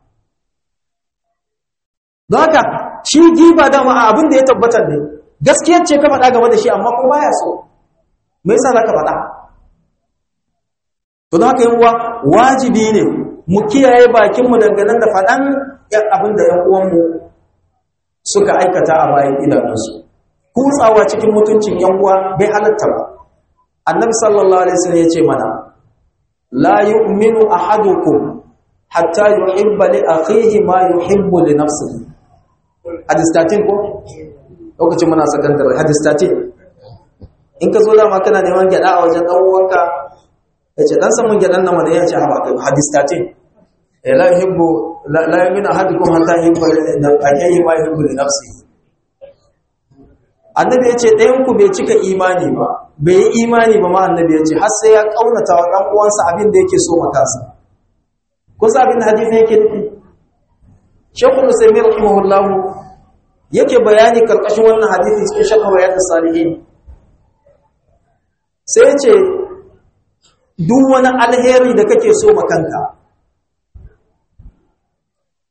Don haka shi giba dama abin da ya tabbatar ne gaskiyar ce ka faɗa game da shi amma ko baya so, me yasa zaka faɗa? To don haka yan uwa wajibi ne mu kiyaye bakin mu dangane da faɗan abin da yan uwan mu suka aikata a bayan idanunsu. Kutsawa cikin mutuncin yan uwa bai halatta ba. Annabi sallallahu alaihi wasallam ya ce mana la yu'minu ahadukum hatta yuhibba li akhihi ma yuhibbu li nafsihi. Hadis tatin ko lokacin muna sakandare, hadis tatin. In ka zo dama kana neman gyada a wajen dan uwanka, yace dan san mun gyadan nan wanda yace ha ba kai hadis tatin. Eh la yuhibbu la yu'minu ahadukum hatta yuhibba li akhihi ma yuhibbu li nafsihi. Annabi yace ɗayan ku bai cika imani ba, bai yi imani ba ma annabi yace har sai ya kaunata wa dan uwansa abin da yake so makansa. Ko sa abin da hadisi yake nufi? Shaykhul Usaymin rahimahullah yake bayani karkashin wannan hadisi cikin Sharh Riyadus Salihin. Sai yace duk wani alheri da kake so makanka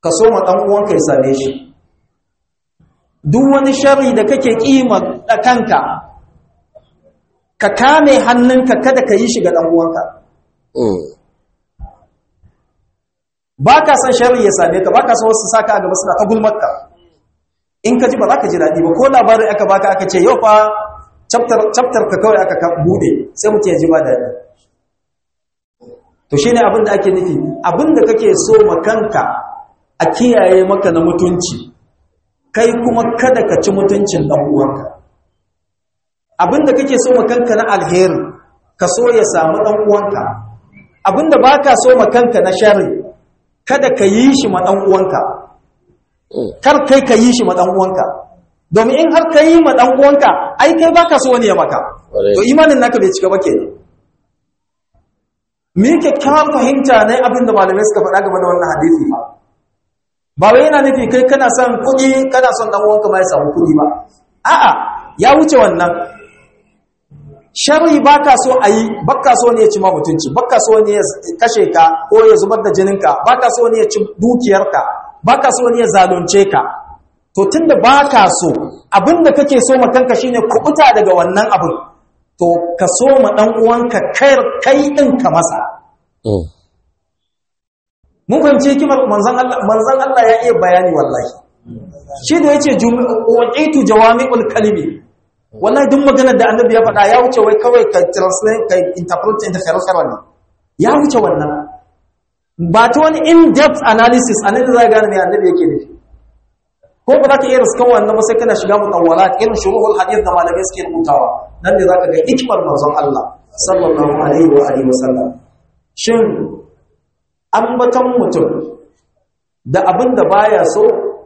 ka so ma dan uwanka ya same shi. Duk wani sharri da kake kima da kanka ka kame hannunka kada ka yi shi ga dan uwanka. Ba ka san sharri ya same ka, ba ka san wasu saka a gaba suna ta gulmarka. In ka ji ba za ka ji daɗi ba, ko labarin aka baka aka ce yau fa chapter ka kawai aka bude sai mutum ya ji ba daɗi. To shi ne abin da ake nufi, abin da kake so makanka a kiyaye maka na mutunci, kai kuma kada ka ci mutuncin ɗan uwanka. Abin da kake so makanka na alheri, ka so ya samu ɗan uwanka. Abin da ba ka so makanka na sharri, kada ka yi shi ma ɗan uwanka. Kar kai ka yi shi ma ɗan uwanka. Domin in har ka yi ma ɗan uwanka, ai kai ba ka so wani ya maka. To imanin naka bai cika ba kenan. Me kyakkyawan fahimta ne abin da malamai suka faɗa game da wannan hadisi ba. Ba wai yana nufi kai kana son kuɗi, kana son ɗan uwanka ma ya samu kuɗi ba. A'a, ya wuce wannan. Sharri baka so a yi, baka so ne ya ci ma mutunci, baka so ne ya kashe ka ko ya zubar da jininka, baka so ne ya ci dukiyarka, baka so ne ya zalunce ka. To tunda baka so, abinda kake so ma kanka shine kubuta daga wannan abin. To ka so ma dan uwanka kai kai din ka masa. Mun fahimci hikimar manzon Allah, manzon Allah ya iya bayani wallahi. Shi da yace jumi'u jawami'ul kalimi. Wallahi duk maganar da annabi ya faɗa ya wuce wai kawai ka translate ka interpret in the ne. Ya wuce wannan. Ba ta wani in-depth analysis annabi zai gane me annabi yake nufi. Ko ba za ka iya riskan wannan ba sai kana shiga mutawwalat irin shuruhul hadith da malamai suke rubutawa. Nan ne zaka ga hikimar manzon Allah sallallahu alaihi wa alihi wasallam. Shin ambaton mutum da abin da baya so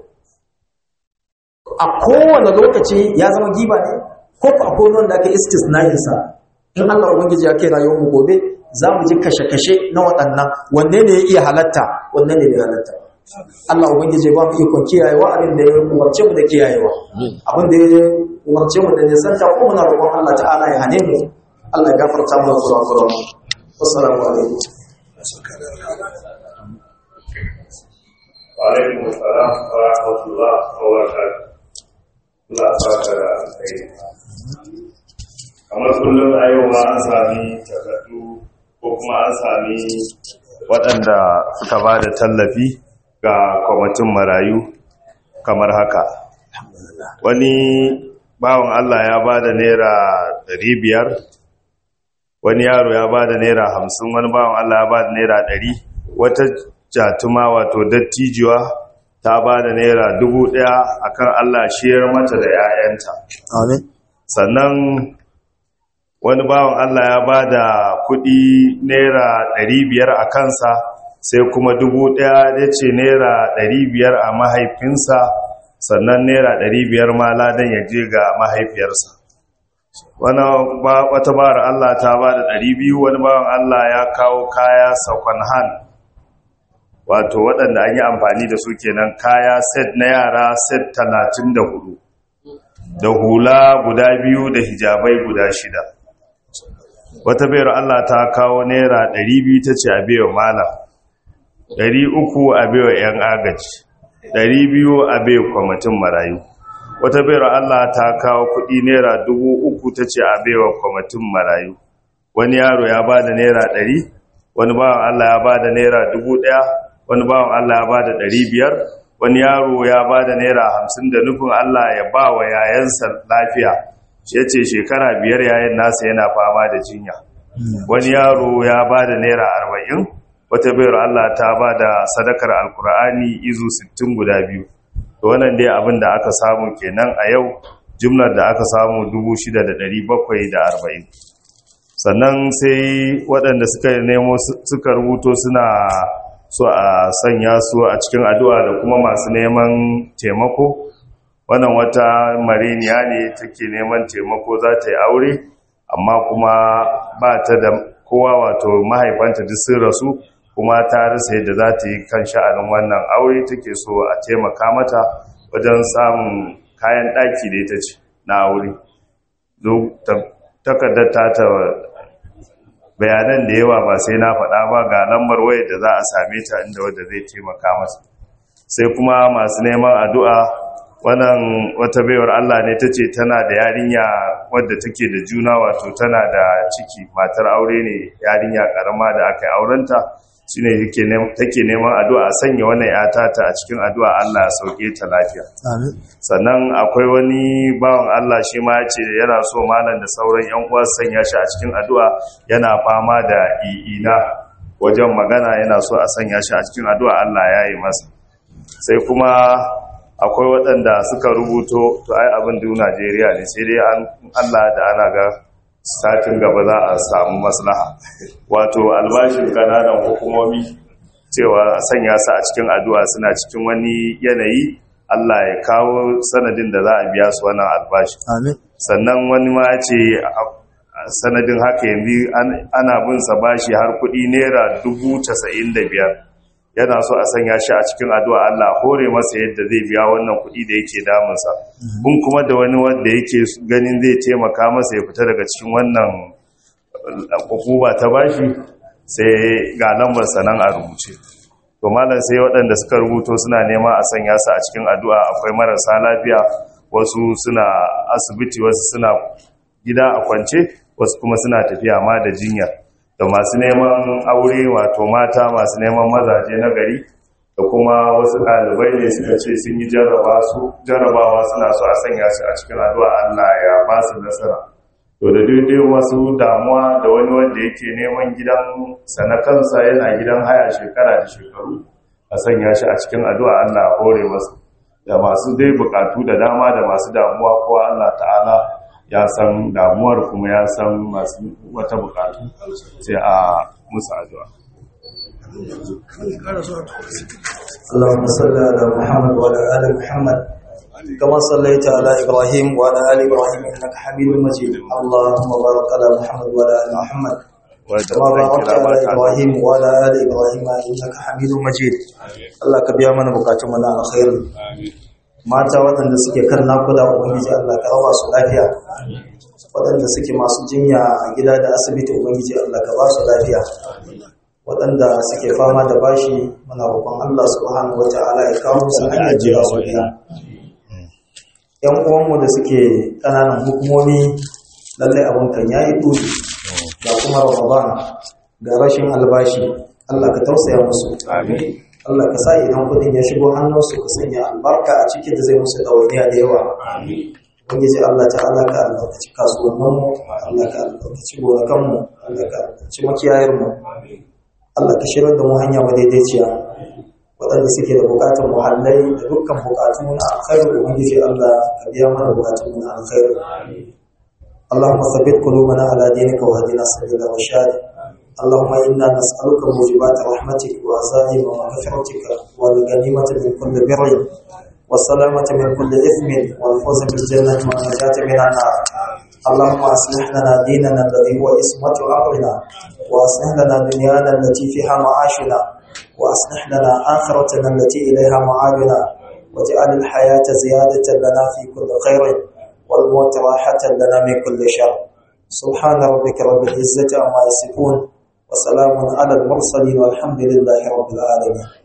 a kowane lokaci ya zama giba ne? Ko ko akwai wanda aka istisna'in sa in Allah ubangiji ya kai rayuwar mu gobe za mu ji kashe-kashe na waɗannan wanne ne ya iya halatta wanne ne bai halatta. Allah ubangiji ba mu ikon kiyayewa abin da ya umarce mu da kiyayewa, abin da ya umarce mu da nisanta ko muna roƙon Allah ta'ala ya hane mu. Allah ya gafarta mu kurakuran mu. Assalamu alaikum. Wa alaikum assalam wa rahmatullahi wa barakatuh. Allah saka da kai. Kamar kullum a yau ma an sami takardu ko kuma an sami waɗanda suka ba da tallafi ga kwamitin marayu kamar haka. Wani bawan Allah ya ba da naira ɗari biyar, wani yaro ya ba da naira hamsin, wani bawan Allah ya ba da naira ɗari, wata jatuma wato dattijuwa ta ba da naira dubu ɗaya akan Allah shiyar mata da 'ya'yanta. Amin. Sannan wani bawan Allah ya ba da kuɗi naira ɗari biyar a kansa, sai kuma dubu ɗaya ya ce naira ɗari biyar a mahaifinsa, sannan naira ɗari biyar ma ladan ya je ga mahaifiyarsa. Wata bawar Allah ta ba da ɗari biyu, wani bawan Allah ya kawo kaya second hand, wato waɗanda an yi amfani da su kenan, kaya set na yara set talatin da hudu, da hula guda biyu da hijabai guda shida. Wata bayar Allah ta kawo naira ɗari biyu ta ce a bewa malam, ɗari uku a bewa 'yan agaji, ɗari biyu a bewa kwamitin marayu. Wata bayar Allah ta kawo kuɗi naira dubu uku ta ce a bewa kwamitin marayu. Wani yaro ya ba da naira ɗari, wani bawan Allah ya ba da naira dubu ɗaya, wani bawan Allah ya ba da ɗari biyar, wani yaro ya ba da naira hamsin da nufin Allah ya ba wa yayansa lafiya. Ya ce shekara biyar yayin nasa yana fama da jinya. Wani yaro ya ba da naira arba'in, wata bayar Allah ta ba da sadakar alkur'ani izu sittin guda biyu. To wannan dai abin da aka samu kenan a yau, jumlar da aka samu dubu shida da ɗari bakwai da arba'in. Sannan sai waɗanda suka nemo suka rubuto suna so a sanya su a cikin addu'a da kuma masu neman taimako. Wannan wata mareniya ne take neman taimako za ta yi aure, amma kuma ba ta da kowa, wato mahaifanta duk sun rasu, kuma ta rasa yadda za ta yi kan sha'anin wannan aure. Take so a taimaka mata wajen samun kayan ɗaki da ita ce na aure. Takardar ta ta bayanan da yawa ba sai na faɗa ba, ga lambar wayar da za a same ta inda wadda zai taimaka masa. sai kuma masu neman addu'a wannan wata baiwar Allah ne tace tana da yarinya wadda take da juna wato tana da ciki matar aure ne yarinya karama da aka yi aurenta shine yake take neman addu'a sanya wannan yata ta a cikin addu'a Allah ya sauke ta lafiya amin sannan akwai wani bawan Allah shi ma yace yana so malam da sauran yan uwa sanya shi a cikin addu'a yana fama da i'ina wajen magana yana so a sanya shi a cikin addu'a Allah ya yi masa sai kuma akwai waɗanda suka rubuto to ai abin da Najeriya ne sai dai an Allah da ana ga satin gaba za a samu maslaha wato albashin kananan hukumomi cewa a sanya su a cikin addu'a suna cikin wani yanayi Allah ya kawo sanadin da za a biya su wannan albashi amin sannan wani ma ce sanadin haka yanzu ana bin sa bashi har kuɗi naira dubu casa'in da biyar yana so a sanya shi a cikin addu'a Allah hore masa yadda zai biya wannan kuɗi da yake damunsa kun kuma da wani wanda yake ganin zai taimaka masa ya fita daga cikin wannan hukuma ta bashi sai ga lambar sanan a rubuce to malam sai waɗanda suka rubuto suna nema a sanya su a cikin addu'a akwai marasa lafiya wasu suna asibiti wasu suna gida a kwance wasu kuma suna tafiya ma da jinya da masu neman aure wato mata masu neman mazaje na gari da kuma wasu ɗalibai ne suka ce sun yi jarrabawa suna so a sanya su a cikin addu'a Allah ya ba su nasara to da daidai wasu damuwa da wani wanda yake neman gidan sanakansa yana gidan haya shekara da shekaru a sanya shi a cikin addu'a Allah ya hore masu da masu dai bukatu da dama da masu damuwa ko Allah ta'ala ya san damuwar kuma ya san masu wata bukatu sai a musu addu'a Allahumma salli ala Muhammad wa ala ali Muhammad kama sallaita ala Ibrahim wa ala ali Ibrahim innaka Hamidum Majid Allahumma barik ala Muhammad wa ala ali Muhammad kama barakta ala Ibrahim wa ala ali Ibrahim innaka Hamidum Majid Allah ka biya mana bukatun mu na alkhairi amin mata waɗanda suke kan nakuda ubangiji Allah ka raba su lafiya waɗanda suke masu jinya a gida da asibiti ubangiji Allah ka ba su lafiya waɗanda suke fama da bashi muna roƙon Allah subhanahu wata'ala ya kawo musu hanyar jiya su biya yan uwanmu da suke ƙananan hukumomi lallai abin kan yayi dole ga kuma Ramadan ga rashin albashi Allah ka tausaya musu amin Allah ka sa idan kudin ya shigo hannunsu ka sanya albarka a ciki da zai musu ɗawainiya da yawa. Ubangiji Allah ta'ala ka albarkaci kasuwanninmu, Allah ka albarkaci gonakanmu, Allah ka albarkaci makiyayarmu. Allah ka shirar da mu hanya madaidaiciya. Waɗanda suke da buƙatar muhallai da dukkan buƙatu na alkhairu Ubangiji Allah ka biya mana buƙatun na alkhairu. Allahumma thabbit qulubana ala dinika wa hadina sabila rashad. اللهم إنا نسألك موجبات رحمتك وعزائم ومغفرتك والغنيمة من كل بر والسلامة من كل إثم والفوز بالجنة والنجاة من النار اللهم أصلح لنا ديننا الذي هو عصمة أمرنا وأصلح لنا دنيانا التي فيها معاشنا وأصلح لنا آخرتنا التي إليها معادنا واجعل الحياة زيادة لنا في كل خير والموت راحة لنا من كل شر سبحان ربك رب العزة عما يصفون وسلام على المرسلين والحمد لله رب العالمين